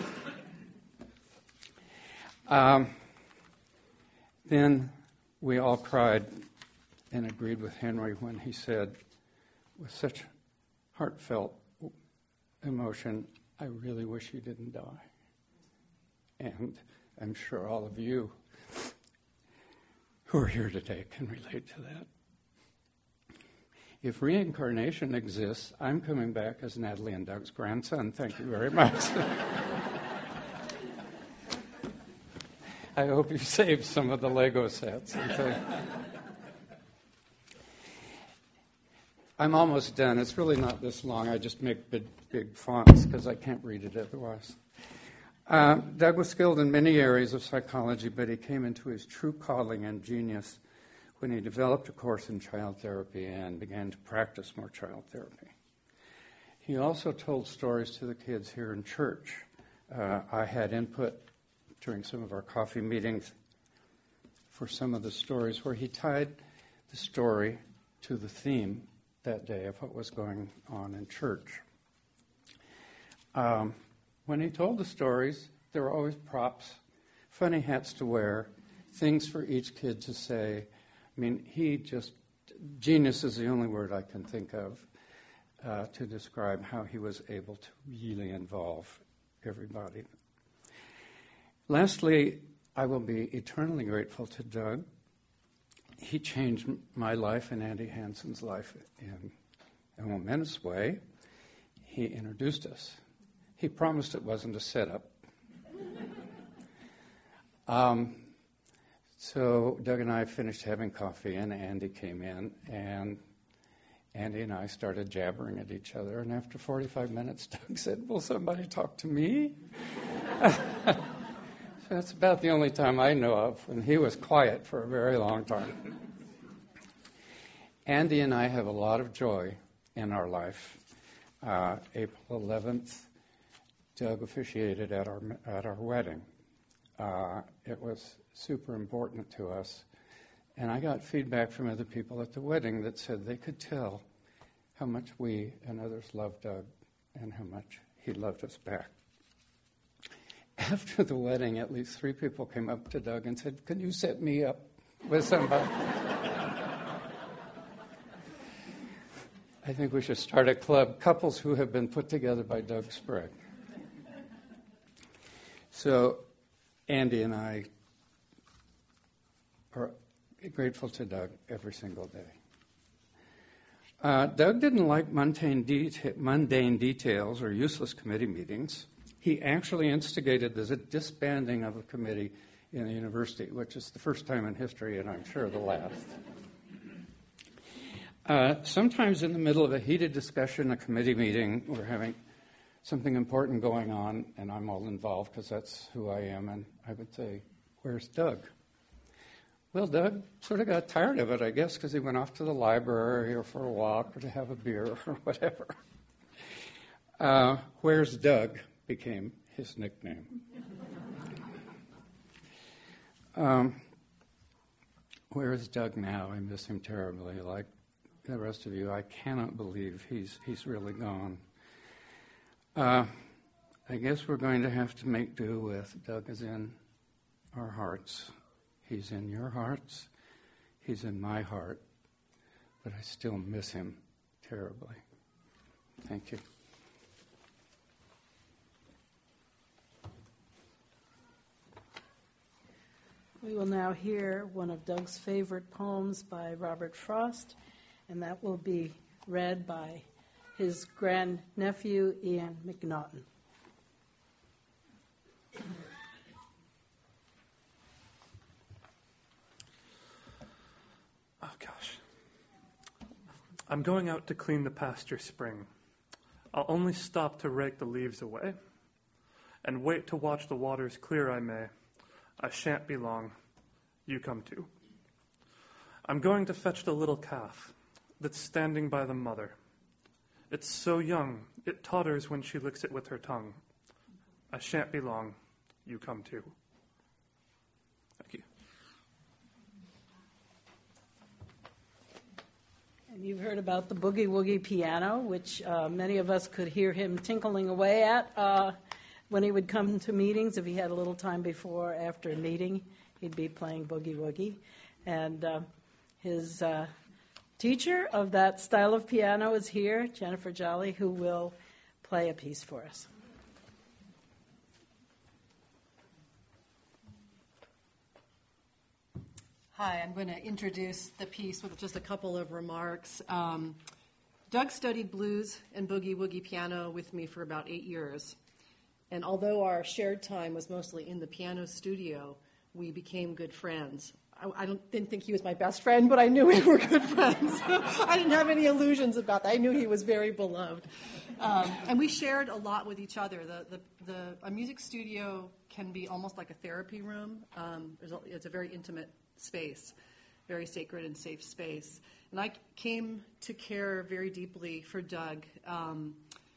Um, then we all cried and agreed with Henry when he said, with such heartfelt emotion, "I really wish you didn't die." And I'm sure all of you who are here today can relate to that. If reincarnation exists, I'm coming back as Natalie and Doug's grandson. Thank you very much. I hope you saved some of the Lego sets. Okay. I'm almost done. It's really not this long. I just make big, big fonts because I can't read it otherwise. Uh, Doug was skilled in many areas of psychology, but he came into his true calling and genius when he developed a course in child therapy and began to practice more child therapy. He also told stories to the kids here in church. Uh, I had input during some of our coffee meetings for some of the stories where he tied the story to the theme that day of what was going on in church. Um, when he told the stories, there were always props, funny hats to wear, things for each kid to say. I mean, he just, genius is the only word I can think of uh, to describe how he was able to really involve everybody. Lastly, I will be eternally grateful to Doug. He changed my life and Andy Hansen's life in a momentous way. He introduced us. He promised it wasn't a setup. um, so Doug and I finished having coffee, and Andy came in, and Andy and I started jabbering at each other. And after forty-five minutes, Doug said, "Will somebody talk to me?" So that's about the only time I know of when he was quiet for a very long time. Andy and I have a lot of joy in our life. Uh, April eleventh, Doug officiated at our at our wedding. Uh, it was super important to us. And I got feedback from other people at the wedding that said they could tell how much we and others loved Doug and how much he loved us back. After the wedding, at least three people came up to Doug and said, "Can you set me up with somebody?" I think we should start a club, couples who have been put together by Doug Sprague. So Andy and I are grateful to Doug every single day. Uh, Doug didn't like mundane, deta- mundane details or useless committee meetings. He actually instigated the disbanding of a committee in the university, which is the first time in history, and I'm sure the last. Uh, sometimes in the middle of a heated discussion, a committee meeting, we're having something important going on, and I'm all involved because that's who I am, and I would say, "Where's Doug?" Well, Doug sort of got tired of it, I guess, because he went off to the library or for a walk or to have a beer or whatever. Uh, Where's Doug became his nickname. Um, where is Doug now? I miss him terribly. Like the rest of you, I cannot believe he's he's really gone. Uh, I guess we're going to have to make do with Doug is in our hearts. He's in your hearts. He's in my heart. But I still miss him terribly. Thank you. We will now hear one of Doug's favorite poems by Robert Frost, and that will be read by his grandnephew, Ian McNaughton. Oh, gosh. I'm going out to clean the pasture spring. I'll only stop to rake the leaves away, and wait to watch the waters clear I may. I shan't be long. You come too. I'm going to fetch the little calf that's standing by the mother. It's so young, it totters when she licks it with her tongue. I shan't be long. You come too. Thank you. And you've heard about the Boogie Woogie piano, which uh, many of us could hear him tinkling away at uh, when he would come to meetings. If he had a little time before or after a meeting, he'd be playing Boogie Woogie. And uh, his uh, teacher of that style of piano is here, Jennifer Jolly, who will play a piece for us. Hi, I'm going to introduce the piece with just a couple of remarks. Um, Doug studied blues and boogie woogie piano with me for about eight years. And although our shared time was mostly in the piano studio, we became good friends. I, I don't, didn't think he was my best friend, but I knew we were good friends. I didn't have any illusions about that. I knew he was very beloved. Um, and we shared a lot with each other. The, the, the, a music studio can be almost like a therapy room. Um, there's a, it's a very intimate space, very sacred and safe space. And I came to care very deeply for Doug, um,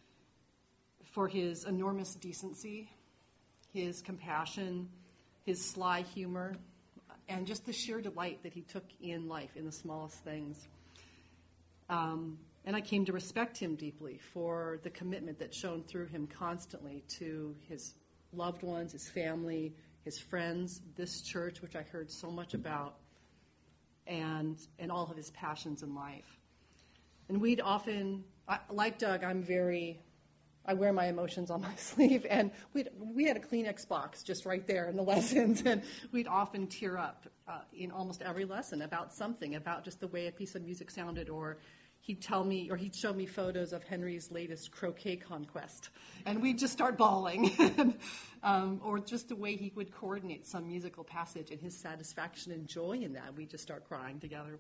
for his enormous decency, his compassion, his sly humor, and just the sheer delight that he took in life, in the smallest things. Um, and I came to respect him deeply for the commitment that shone through him constantly to his loved ones, his family, his friends, this church, which I heard so much about, and and all of his passions in life. And we'd often, I, like Doug, I'm very, I wear my emotions on my sleeve, and we'd, we had a Kleenex box just right there in the lessons, and we'd often tear up uh, in almost every lesson about something, about just the way a piece of music sounded, or he'd tell me, or he'd show me photos of Henry's latest croquet conquest, and we'd just start bawling, um, or just the way he would coordinate some musical passage and his satisfaction and joy in that, we'd just start crying together.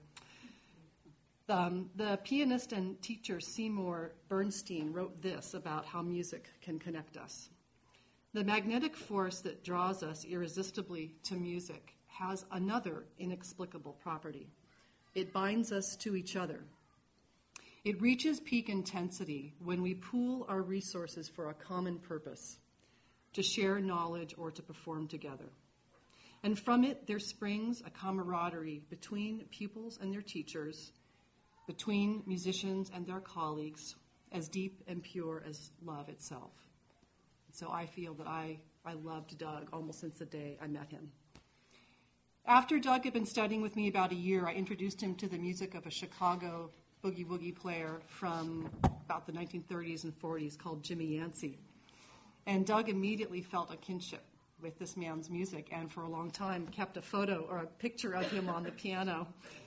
Um, the pianist and teacher Seymour Bernstein wrote this about how music can connect us. The magnetic force that draws us irresistibly to music has another inexplicable property. It binds us to each other. It reaches peak intensity when we pool our resources for a common purpose, to share knowledge or to perform together. And from it, there springs a camaraderie between pupils and their teachers, between musicians and their colleagues, as deep and pure as love itself. So I feel that I, I loved Doug almost since the day I met him. After Doug had been studying with me about a year, I introduced him to the music of a Chicago boogie woogie player from about the nineteen thirties and forties called Jimmy Yancey. And Doug immediately felt a kinship with this man's music, and for a long time kept a photo or a picture of him on the piano.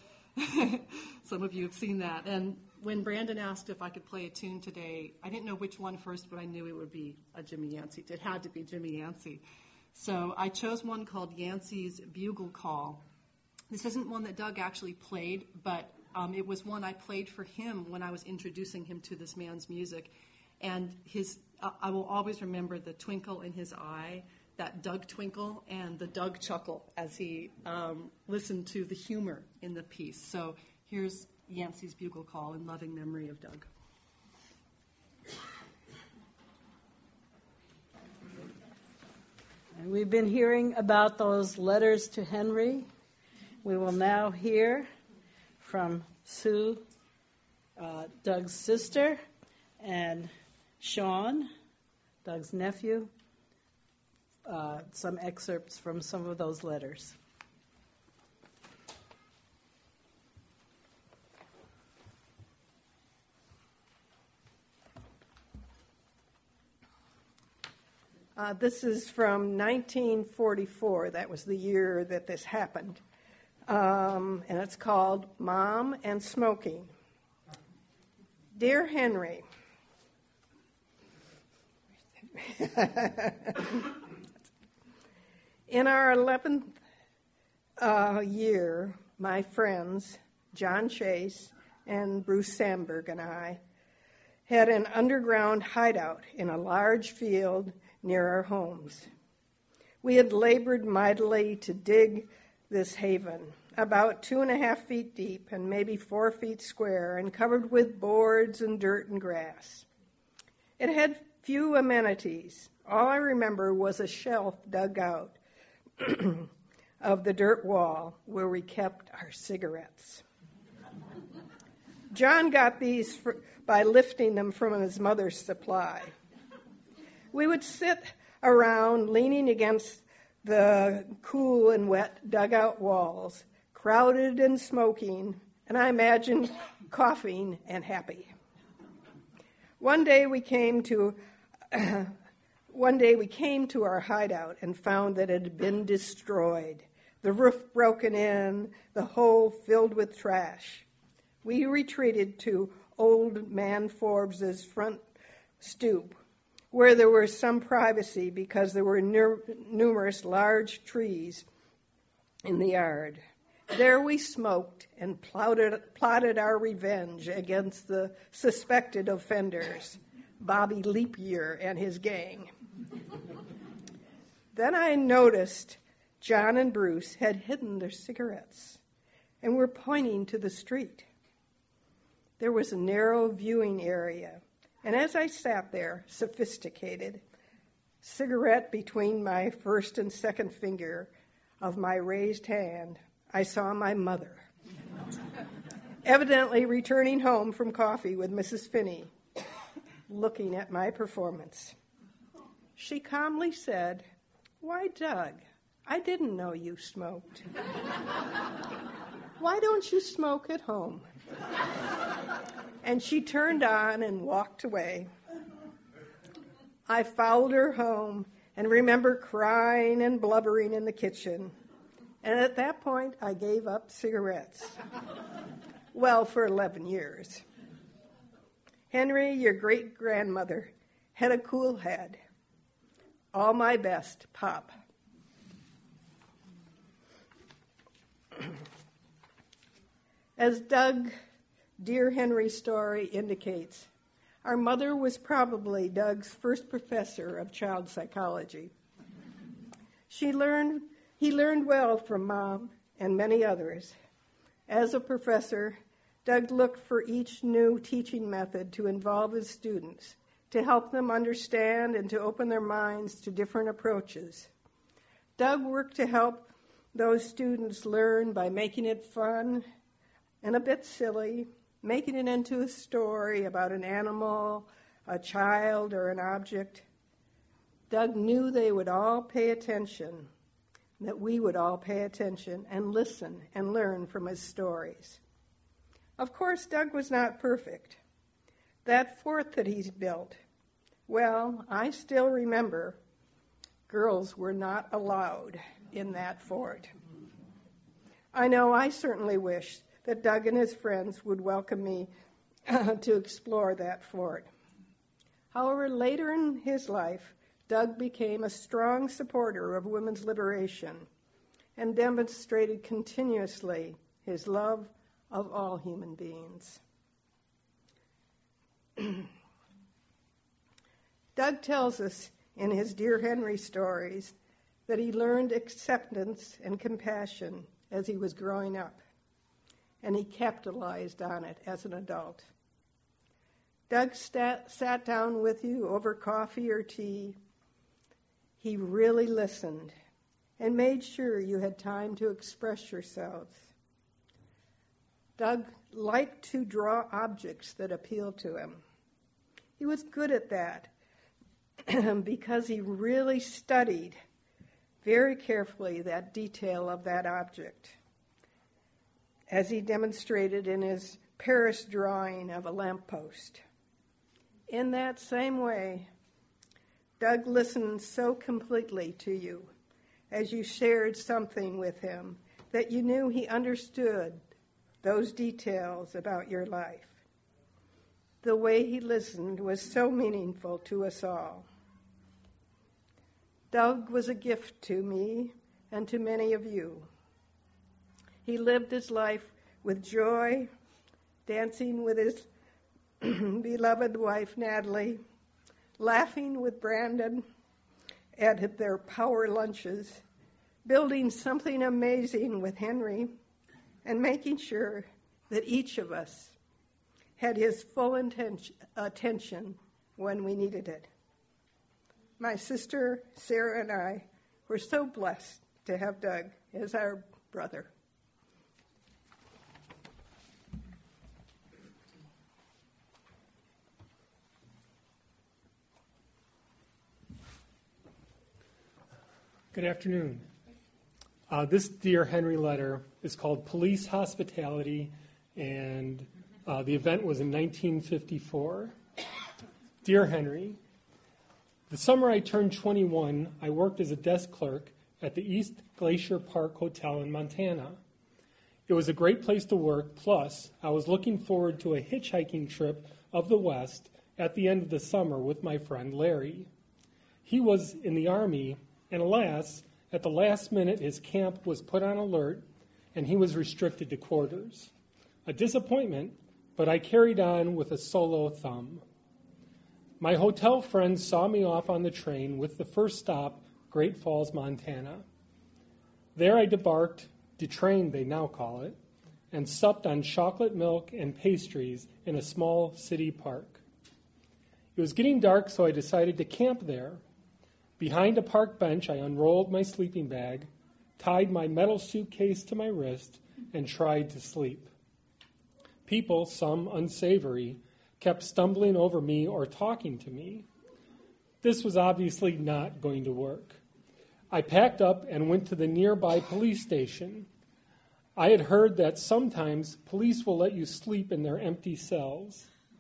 Some of you have seen that. And when Brandon asked if I could play a tune today, I didn't know which one first, but I knew it would be a Jimmy Yancey. It had to be Jimmy Yancey. So I chose one called Yancey's Bugle Call. This isn't one that Doug actually played, but um, it was one I played for him when I was introducing him to this man's music. And his, uh, I will always remember the twinkle in his eye, that Doug twinkle, and the Doug chuckle as he um, listened to the humor in the piece. So here's Yancey's Bugle Call in loving memory of Doug. And we've been hearing about those letters to Henry. We will now hear from Sue, uh, Doug's sister, and Sean, Doug's nephew, uh, some excerpts from some of those letters. Uh, this is from nineteen forty-four. That was the year that this happened. Um, and it's called Mom and Smoking. Dear Henry, in our eleventh uh, year, my friends, John Chase and Bruce Sandberg and I, had an underground hideout in a large field near our homes. We had labored mightily to dig this haven, about two and a half feet deep and maybe four feet square, and covered with boards and dirt and grass. It had few amenities. All I remember was a shelf dug out of the dirt wall where we kept our cigarettes. John got these for, by lifting them from his mother's supply. We would sit around leaning against the cool and wet dugout walls, crowded and smoking, and I imagine coughing and happy. One day we came to uh, one day we came to our hideout and found that it had been destroyed, the roof broken in, the hole filled with trash. We retreated to old man Forbes's front stoop, where there was some privacy because there were nu- numerous large trees in the yard. There we smoked and plotted, plotted our revenge against the suspected offenders, Bobby Leap Year and his gang. Then I noticed John and Bruce had hidden their cigarettes and were pointing to the street. There was a narrow viewing area, and as I sat there, sophisticated, cigarette between my first and second finger of my raised hand, I saw my mother, evidently returning home from coffee with Missus Finney, looking at my performance. She calmly said, "Why, Doug, I didn't know you smoked. Why don't you smoke at home?" And she turned on and walked away. I followed her home and remember crying and blubbering in the kitchen. And at that point, I gave up cigarettes. Well, for eleven years. Henry, your great-grandmother, had a cool head. All my best, Pop. As Doug, Dear Henry's story indicates, our mother was probably Doug's first professor of child psychology. She learned, he learned well from Mom and many others. As a professor, Doug looked for each new teaching method to involve his students, to help them understand and to open their minds to different approaches. Doug worked to help those students learn by making it fun and a bit silly, making it into a story about an animal, a child, or an object. Doug knew they would all pay attention, that we would all pay attention and listen and learn from his stories. Of course, Doug was not perfect. That fort that he's built, well, I still remember girls were not allowed in that fort. I know I certainly wish that Doug and his friends would welcome me uh, to explore that fort. However, later in his life, Doug became a strong supporter of women's liberation and demonstrated continuously his love of all human beings. Doug tells us in his Dear Henry stories that he learned acceptance and compassion as he was growing up, and he capitalized on it as an adult. Doug sat, sat down with you over coffee or tea. He really listened and made sure you had time to express yourselves. Doug liked to draw objects that appealed to him. He was good at that because he really studied very carefully that detail of that object, as he demonstrated in his Paris drawing of a lamppost. In that same way, Doug listened so completely to you as you shared something with him that you knew he understood those details about your life. The way he listened was so meaningful to us all. Doug was a gift to me and to many of you. He lived his life with joy, dancing with his beloved wife, Natalie, laughing with Brandon at their power lunches, building something amazing with Henry, and making sure that each of us had his full intention, attention when we needed it. My sister, Sarah, and I were so blessed to have Doug as our brother. Good afternoon. Uh, this Dear Henry letter is called Police Hospitality, and uh, the event was in nineteen fifty-four. Dear Henry, the summer I turned twenty-one, I worked as a desk clerk at the East Glacier Park Hotel in Montana. It was a great place to work, plus I was looking forward to a hitchhiking trip of the West at the end of the summer with my friend Larry. He was in the Army, and alas, at the last minute his camp was put on alert and he was restricted to quarters. A disappointment, but I carried on with a solo thumb. My hotel friends saw me off on the train with the first stop, Great Falls, Montana. There I debarked, detrained they now call it, and supped on chocolate milk and pastries in a small city park. It was getting dark, so I decided to camp there. Behind a park bench, I unrolled my sleeping bag, tied my metal suitcase to my wrist, and tried to sleep. People, some unsavory, kept stumbling over me or talking to me. This was obviously not going to work. I packed up and went to the nearby police station. I had heard that sometimes police will let you sleep in their empty cells.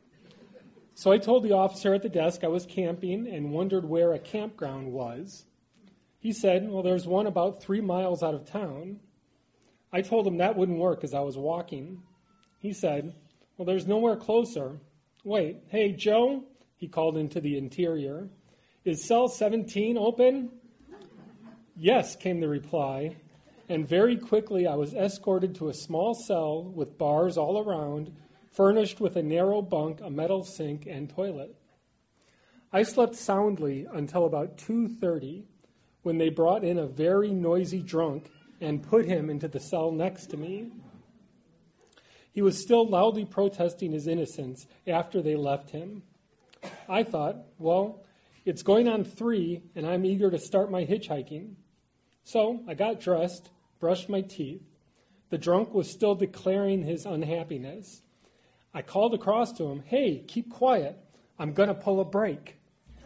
So I told the officer at the desk I was camping and wondered where a campground was. He said, well, there's one about three miles out of town. I told him that wouldn't work as I was walking. He said, well, there's nowhere closer. Wait, hey, Joe, he called into the interior, is cell seventeen open? Yes, came the reply, and very quickly I was escorted to a small cell with bars all around, furnished with a narrow bunk, a metal sink, and toilet. I slept soundly until about two thirty, when they brought in a very noisy drunk and put him into the cell next to me. He was still loudly protesting his innocence after they left him. I thought, well, it's going on three, and I'm eager to start my hitchhiking. So I got dressed, brushed my teeth. The drunk was still declaring his unhappiness. I called across to him, hey, keep quiet. I'm going to pull a brake.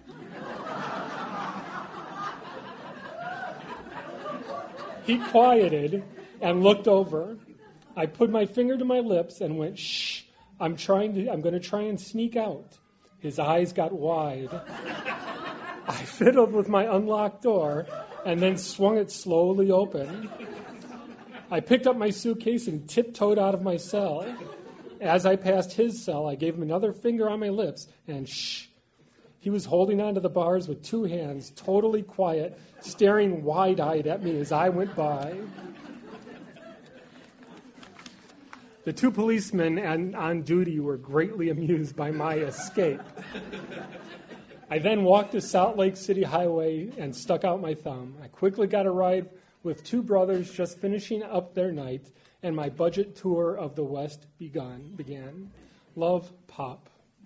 He quieted and looked over. I put my finger to my lips and went, shh, I'm trying to, I'm going to try and sneak out. His eyes got wide. I fiddled with my unlocked door and then swung it slowly open. I picked up my suitcase and tiptoed out of my cell. As I passed his cell, I gave him another finger on my lips and shh. He was holding onto the bars with two hands, totally quiet, staring wide-eyed at me as I went by. The two policemen on, on duty were greatly amused by my escape. I then walked the Salt Lake City Highway and stuck out my thumb. I quickly got a ride with two brothers just finishing up their night, and my budget tour of the West begun, began. Love, Pop.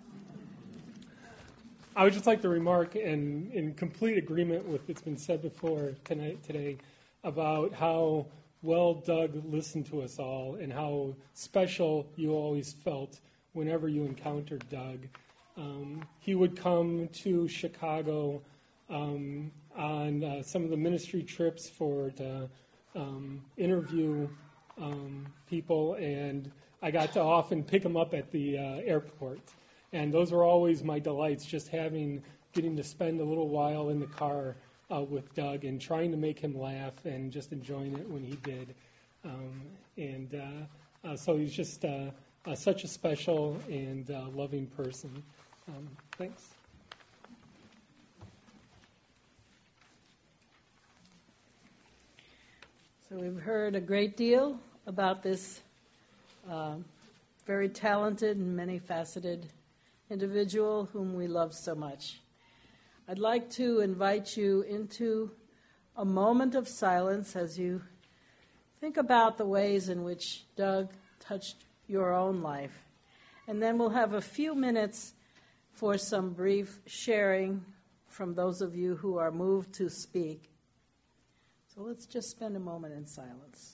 I would just like to remark, in, in complete agreement with what's been said before tonight today, about how well Doug listened to us all and how special you always felt whenever you encountered Doug. Um, he would come to Chicago um, on uh, some of the ministry trips for to um, interview um, people, and I got to often pick him up at the uh, airport. And those were always my delights, just having, getting to spend a little while in the car uh, with Doug and trying to make him laugh and just enjoying it when he did. Um, and uh, uh, so he's just uh, uh, such a special and uh, loving person. Um, thanks. So we've heard a great deal about this uh, very talented and many-faceted individual whom we love so much. I'd like to invite you into a moment of silence as you think about the ways in which Doug touched your own life. And then we'll have a few minutes for some brief sharing from those of you who are moved to speak. So let's just spend a moment in silence.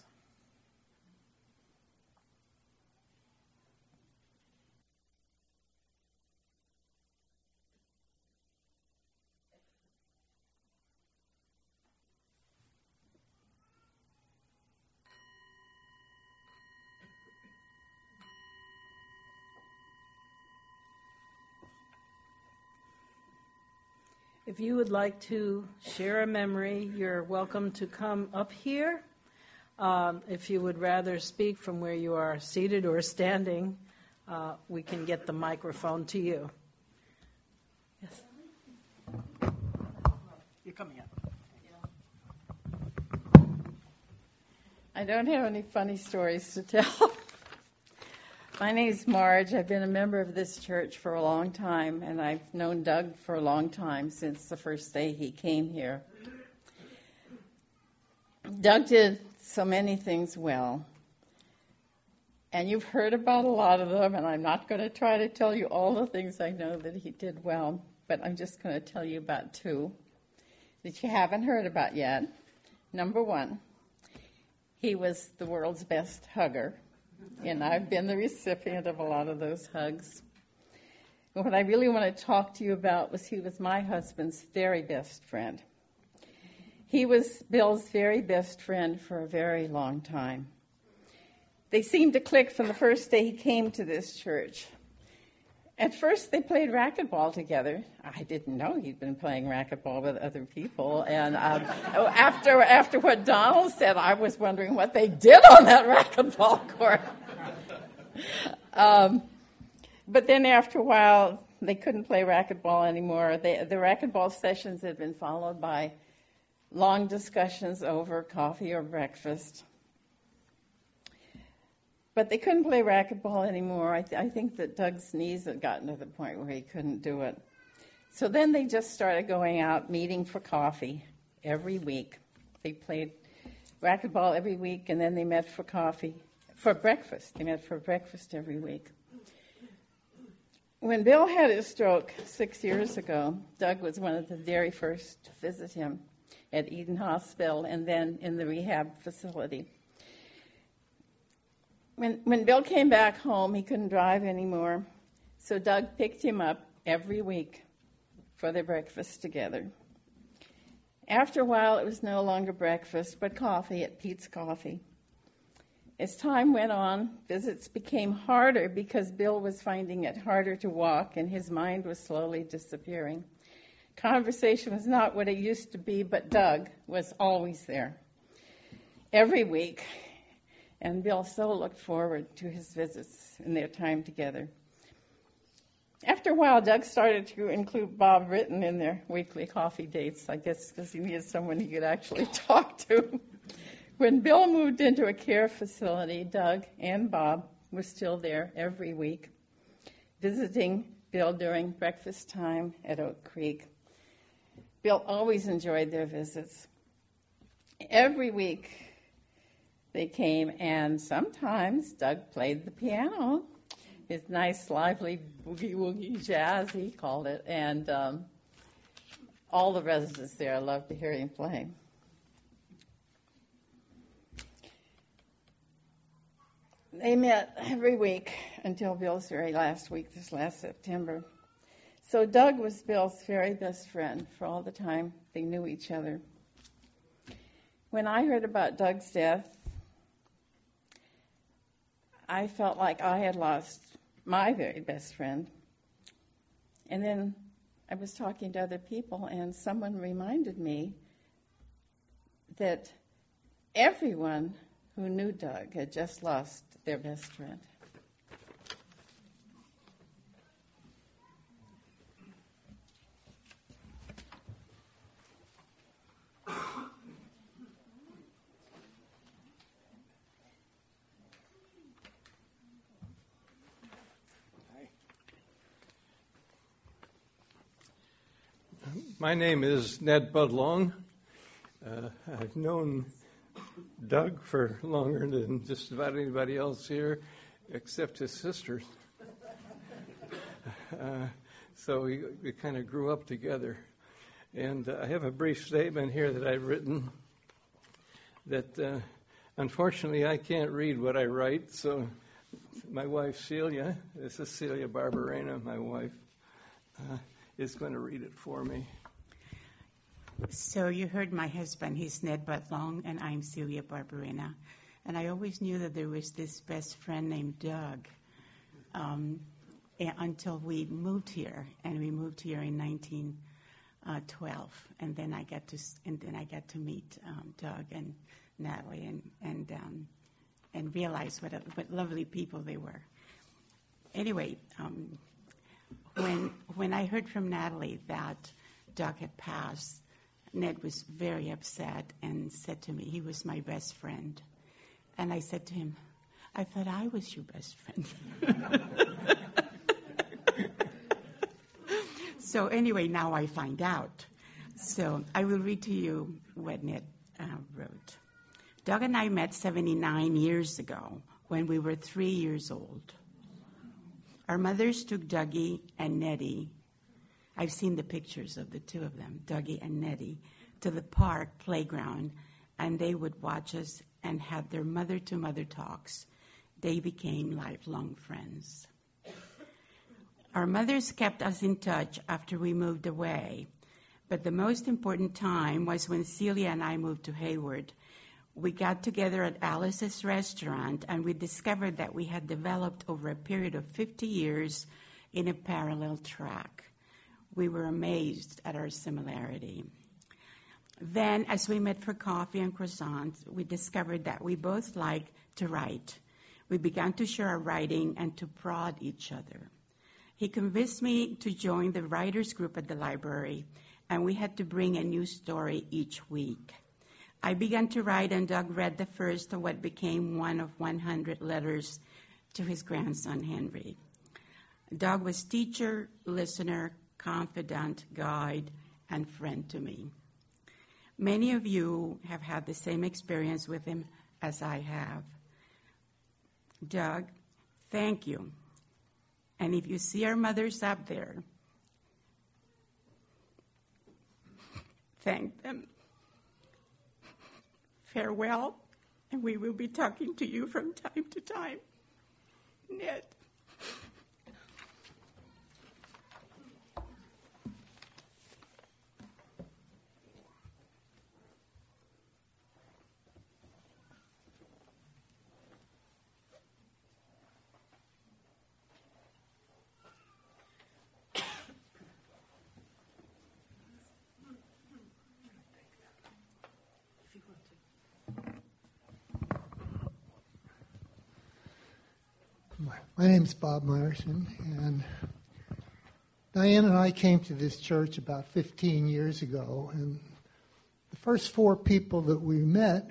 If you would like to share a memory, you're welcome to come up here. Um, if you would rather speak from where you are seated or standing, uh, we can get the microphone to you. Yes. You're coming up. I don't have any funny stories to tell. My name's Marge. I've been a member of this church for a long time, and I've known Doug for a long time, since the first day he came here. Doug did so many things well, and you've heard about a lot of them, and I'm not going to try to tell you all the things I know that he did well, but I'm just going to tell you about two that you haven't heard about yet. Number one, he was the world's best hugger. And I've been the recipient of a lot of those hugs. And what I really want to talk to you about was he was my husband's very best friend. He was Bill's very best friend for a very long time. They seemed to click from the first day he came to this church. At first, they played racquetball together. I didn't know he'd been playing racquetball with other people. And um, after after what Donald said, I was wondering what they did on that racquetball court. um, but then after a while, they couldn't play racquetball anymore. They, the racquetball sessions had been followed by long discussions over coffee or breakfast. But they couldn't play racquetball anymore. I, th- I think that Doug's knees had gotten to the point where he couldn't do it. So then they just started going out, meeting for coffee every week. They played racquetball every week, and then they met for coffee, for breakfast. They met for breakfast every week. When Bill had his stroke six years ago, Doug was one of the very first to visit him at Eden Hospital and then in the rehab facility. When, when Bill came back home, he couldn't drive anymore, so Doug picked him up every week for their breakfast together. After a while, it was no longer breakfast, but coffee at Pete's Coffee. As time went on, visits became harder because Bill was finding it harder to walk and his mind was slowly disappearing. Conversation was not what it used to be, but Doug was always there every week. And Bill so looked forward to his visits and their time together. After a while, Doug started to include Bob Britton in their weekly coffee dates, I guess because he needed someone he could actually talk to. When Bill moved into a care facility, Doug and Bob were still there every week, visiting Bill during breakfast time at Oak Creek. Bill always enjoyed their visits. Every week they came, and sometimes Doug played the piano. His nice, lively boogie-woogie jazz, he called it, and um, all the residents there loved to hear him play. They met every week until Bill's very last week, this last September. So Doug was Bill's very best friend for all the time they knew each other. When I heard about Doug's death, I felt like I had lost my very best friend. And then I was talking to other people, and someone reminded me that everyone who knew Doug had just lost their best friend. My name is Ned Budlong. Uh, I've known Doug for longer than just about anybody else here, except his sisters. Uh, so we, we kind of grew up together. And uh, I have a brief statement here that I've written that uh, unfortunately I can't read what I write, so my wife Celia, this is Celia Barbarena, my wife, uh, is going to read it for me. So you heard my husband, he's Ned Budlong, and I'm Celia Barbarena. And I always knew that there was this best friend named Doug um, until we moved here, and we moved here in nineteen twelve. And then I got to and then I got to meet um, Doug and Natalie and and um, and realize what a, what lovely people they were. Anyway, um, when when I heard from Natalie that Doug had passed, Ned was very upset and said to me, he was my best friend. And I said to him, I thought I was your best friend. So anyway, now I find out. So I will read to you what Ned uh, wrote. Doug and I met seventy-nine years ago when we were three years old. Our mothers took Dougie and Nettie, I've seen the pictures of the two of them, Dougie and Nettie, to the park playground, and they would watch us and have their mother-to-mother talks. They became lifelong friends. Our mothers kept us in touch after we moved away, but the most important time was when Celia and I moved to Hayward. We got together at Alice's restaurant, and we discovered that we had developed over a period of fifty years in a parallel track. We were amazed at our similarity. Then, as we met for coffee and croissants, we discovered that we both liked to write. We began to share our writing and to prod each other. He convinced me to join the writers group at the library, and we had to bring a new story each week. I began to write, and Doug read the first of what became one of one hundred letters to his grandson, Henry. Doug was teacher, listener, confidant, guide, and friend to me. Many of you have had the same experience with him as I have. Doug, thank you. And if you see our mothers up there, thank them. Farewell, and we will be talking to you from time to time. Ned. My name's Bob Myerson, and Diane and I came to this church about fifteen years ago, and the first four people that we met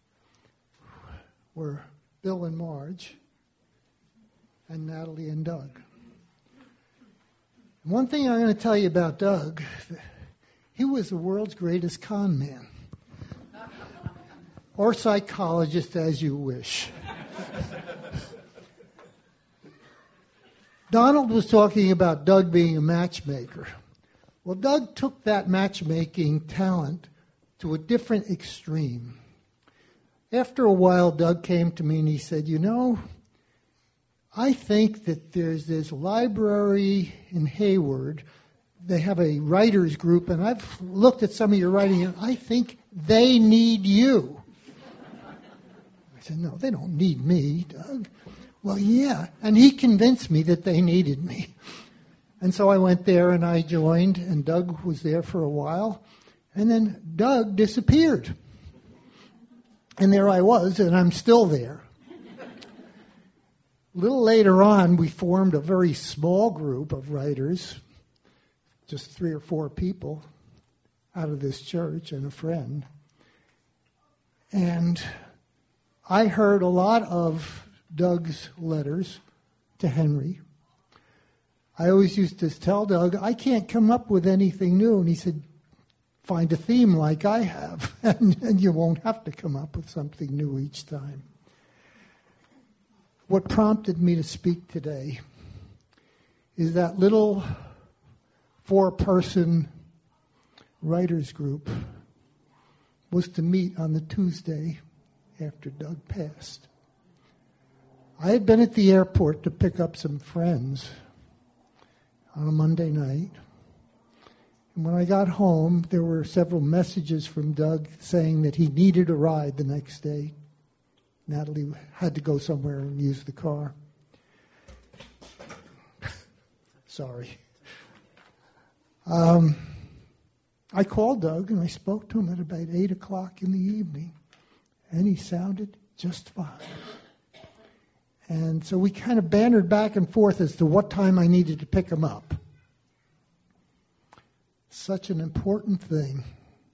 were Bill and Marge, and Natalie and Doug. One thing I'm going to tell you about Doug, he was the world's greatest con man. Or psychologist, as you wish. Donald was talking about Doug being a matchmaker. Well, Doug took that matchmaking talent to a different extreme. After a while, Doug came to me and he said, you know, I think that there's this library in Hayward. They have a writers group, and I've looked at some of your writing, and I think they need you. I said, no, they don't need me, Doug. Well, yeah, and he convinced me that they needed me. And so I went there and I joined, and Doug was there for a while. And then Doug disappeared. And there I was, and I'm still there. A little later on, we formed a very small group of writers, just three or four people out of this church and a friend. And I heard a lot of Doug's letters to Henry. I always used to tell Doug, I can't come up with anything new. And he said, find a theme like I have, and, and you won't have to come up with something new each time. What prompted me to speak today is that little four-person writers group was to meet on the Tuesday after Doug passed. I had been at the airport to pick up some friends on a Monday night. And when I got home, there were several messages from Doug saying that he needed a ride the next day. Natalie had to go somewhere and use the car. Sorry. Um, I called Doug and I spoke to him at about eight o'clock in the evening. And he sounded just fine. And so we kind of bantered back and forth as to what time I needed to pick him up. Such an important thing.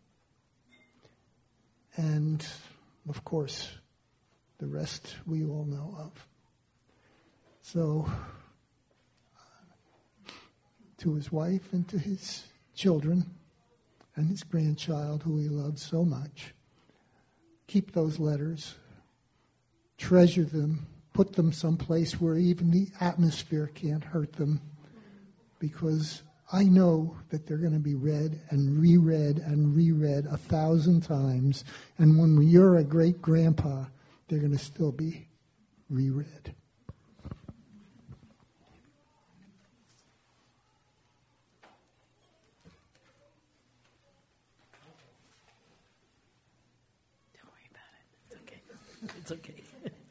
And, of course, the rest we all know of. So, to his wife and to his children and his grandchild, who he loved so much, keep those letters, treasure them, put them someplace where even the atmosphere can't hurt them, because I know that they're going to be read and reread and reread a thousand times, and when you're a great grandpa, they're going to still be reread. Don't worry about it. It's okay. It's okay.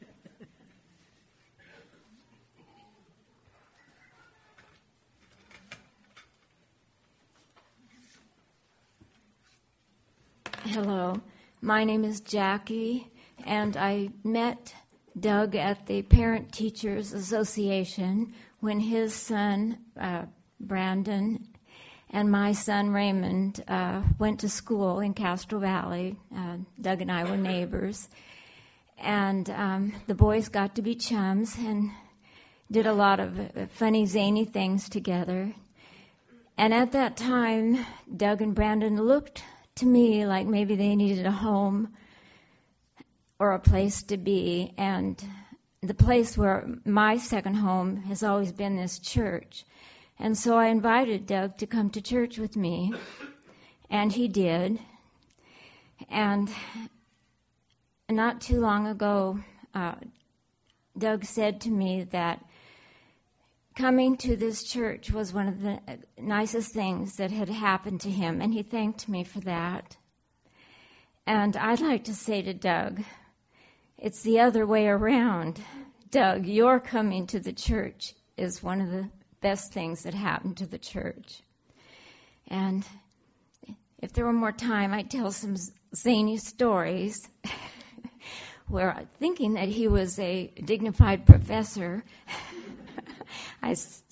Hello, my name is Jackie, and I met Doug at the Parent Teachers Association when his son, uh, Brandon, and my son, Raymond, uh, went to school in Castro Valley. Uh, Doug and I were neighbors. And um, the boys got to be chums and did a lot of funny, zany things together. And at that time, Doug and Brandon looked to me like maybe they needed a home or a place to be. And the place where my second home has always been this church. And so I invited Doug to come to church with me, and he did. And not too long ago, uh, Doug said to me that coming to this church was one of the nicest things that had happened to him, and he thanked me for that. And I'd like to say to Doug, it's the other way around. Doug, your coming to the church is one of the best things that happened to the church. And if there were more time, I'd tell some zany stories where, thinking that he was a dignified professor, I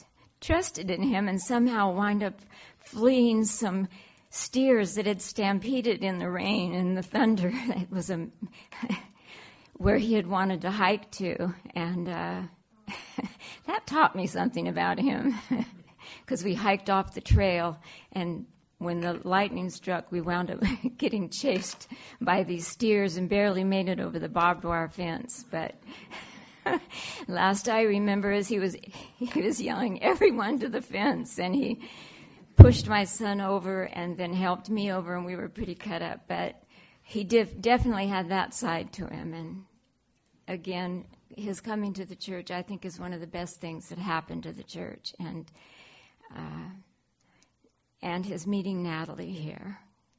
trusted in him and somehow wind up fleeing some steers that had stampeded in the rain and the thunder. It was a where he had wanted to hike to, and uh, that taught me something about him, because we hiked off the trail, and when the lightning struck, we wound up getting chased by these steers and barely made it over the barbed wire fence. But last I remember is he was he was yelling everyone to the fence, and he pushed my son over and then helped me over, and we were pretty cut up. But he def- definitely had that side to him. And again, his coming to the church, I think, is one of the best things that happened to the church. And uh, and his meeting Natalie here.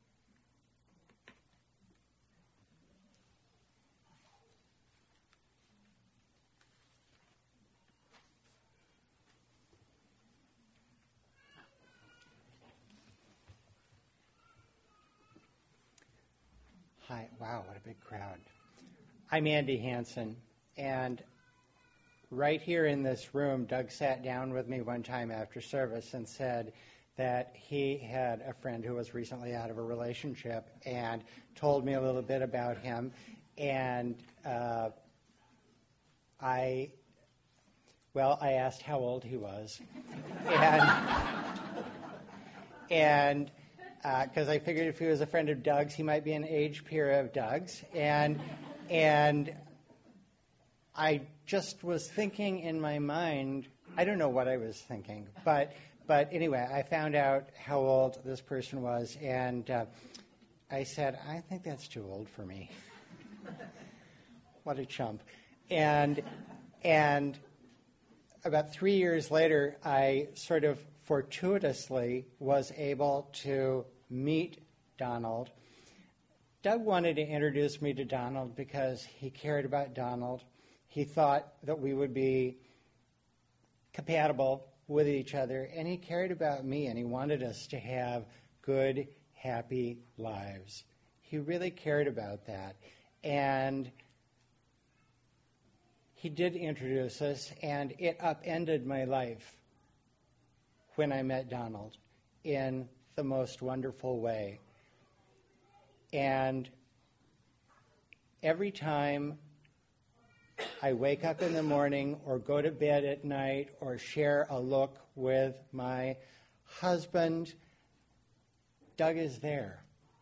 Hi, wow, what a big crowd. I'm Andy Hansen, and right here in this room, Doug sat down with me one time after service and said that he had a friend who was recently out of a relationship and told me a little bit about him. And uh, I, well, I asked how old he was. and and because uh, I figured if he was a friend of Doug's, he might be an age peer of Doug's. And and I just was thinking in my mind, I don't know what I was thinking, but but anyway, I found out how old this person was, and uh, I said, I think that's too old for me. What a chump. And and about three years later, I sort of fortuitously was able to meet Donald. Doug wanted to introduce me to Donald because he cared about Donald. He thought that we would be compatible with each other, and he cared about me, and he wanted us to have good, happy lives. He really cared about that. And he did introduce us, and it upended my life when I met Donald in the most wonderful way. And every time I wake up in the morning or go to bed at night or share a look with my husband, Doug is there.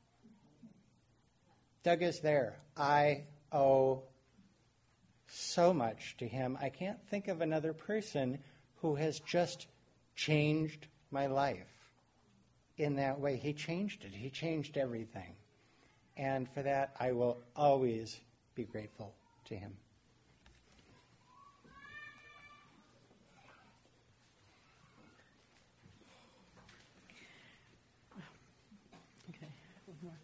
Doug is there. I owe so much to him. I can't think of another person who has just changed my life in that way. He changed it. He changed everything. And for that, I will always be grateful to him. Okay, one more.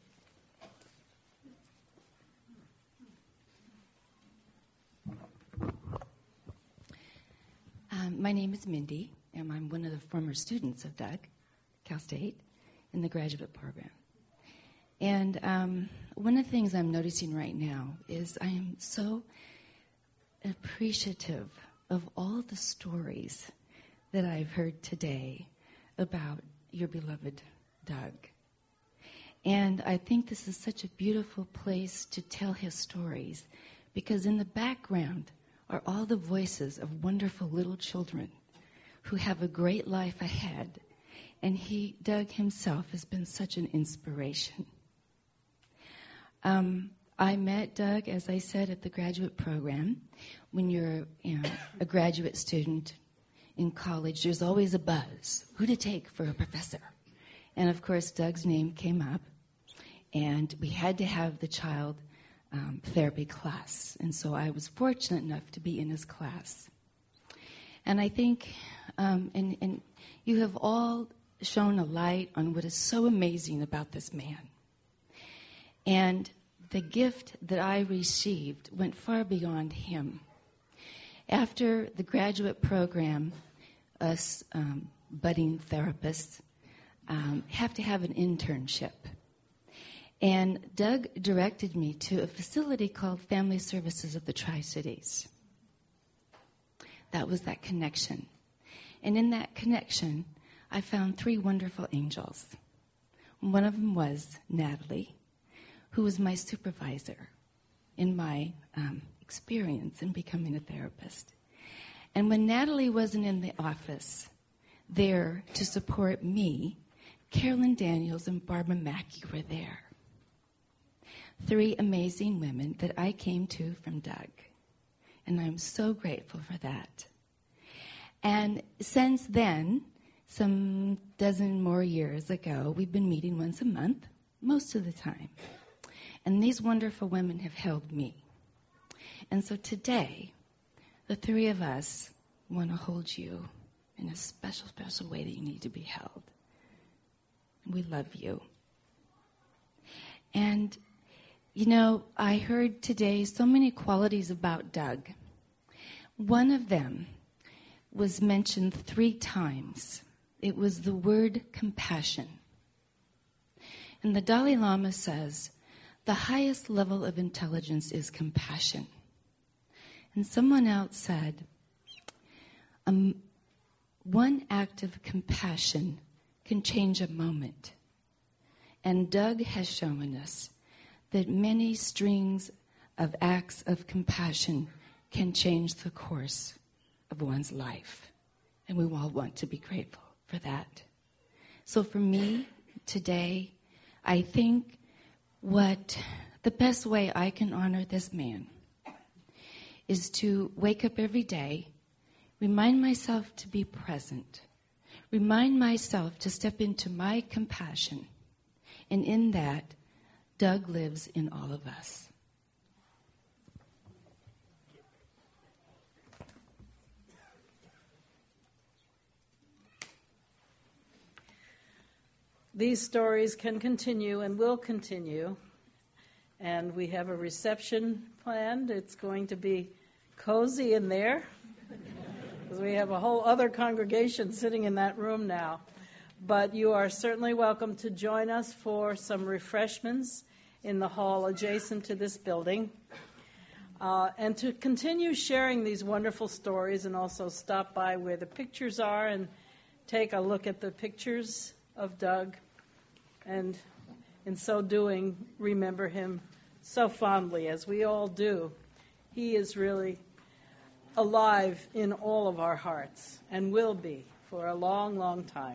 Um, my name is Mindy, and I'm one of the former students of Doug, Cal State, in the graduate program. And um, one of the things I'm noticing right now is I am so appreciative of all the stories that I've heard today about your beloved Doug. And I think this is such a beautiful place to tell his stories, because in the background are all the voices of wonderful little children who have a great life ahead. And he, Doug himself, has been such an inspiration. Um, I met Doug, as I said, at the graduate program. When you're you know, a graduate student in college, there's always a buzz. Who to take for a professor? And, of course, Doug's name came up, and we had to have the child um, therapy class. And so I was fortunate enough to be in his class. And I think, um, and, and you have all shone a light on what is so amazing about this man. And the gift that I received went far beyond him. After the graduate program, us um, budding therapists um, have to have an internship. And Doug directed me to a facility called Family Services of the Tri-Cities. That was that connection. And in that connection, I found three wonderful angels. One of them was Natalie, who was my supervisor in my um, experience in becoming a therapist. And when Natalie wasn't in the office there to support me, Carolyn Daniels and Barbara Mackey were there. Three amazing women that I came to from Doug. And I'm so grateful for that. And since then, some dozen more years ago, we've been meeting once a month, most of the time. And these wonderful women have held me. And so today, the three of us want to hold you in a special, special way that you need to be held. We love you. And, you know, I heard today so many qualities about Doug. One of them was mentioned three times. It was the word compassion. And the Dalai Lama says, the highest level of intelligence is compassion. And someone else said, um, one act of compassion can change a moment. And Doug has shown us that many strings of acts of compassion can change the course of one's life. And we all want to be grateful for that. So for me, today, I think what the best way I can honor this man is to wake up every day, remind myself to be present, remind myself to step into my compassion, and in that, Doug lives in all of us. These stories can continue and will continue. And we have a reception planned. It's going to be cozy in there, because we have a whole other congregation sitting in that room now. But you are certainly welcome to join us for some refreshments in the hall adjacent to this building. Uh, and to continue sharing these wonderful stories, and also stop by where the pictures are and take a look at the pictures of Doug. And in so doing, remember him so fondly, as we all do. He is really alive in all of our hearts, and will be for a long, long time.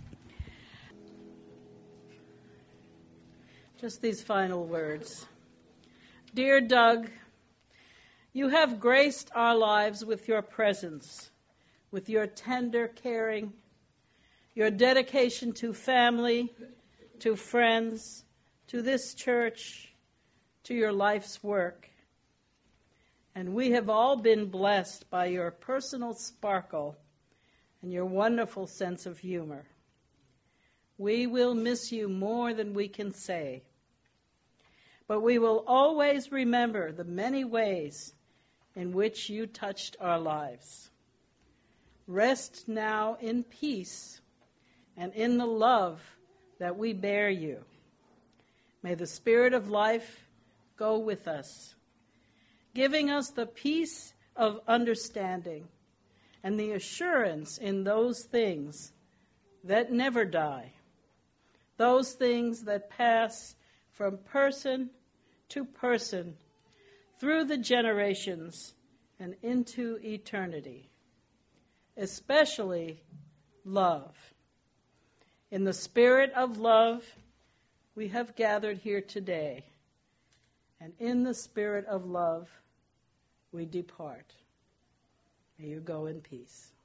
Just these final words. Dear Doug, you have graced our lives with your presence, with your tender caring, your dedication to family, to friends, to this church, to your life's work. And we have all been blessed by your personal sparkle and your wonderful sense of humor. We will miss you more than we can say. But we will always remember the many ways in which you touched our lives. Rest now in peace and in the love that we bear you. May the Spirit of life go with us, giving us the peace of understanding and the assurance in those things that never die, those things that pass from person to person through the generations and into eternity, especially love. In the spirit of love, we have gathered here today, and in the spirit of love, we depart. May you go in peace.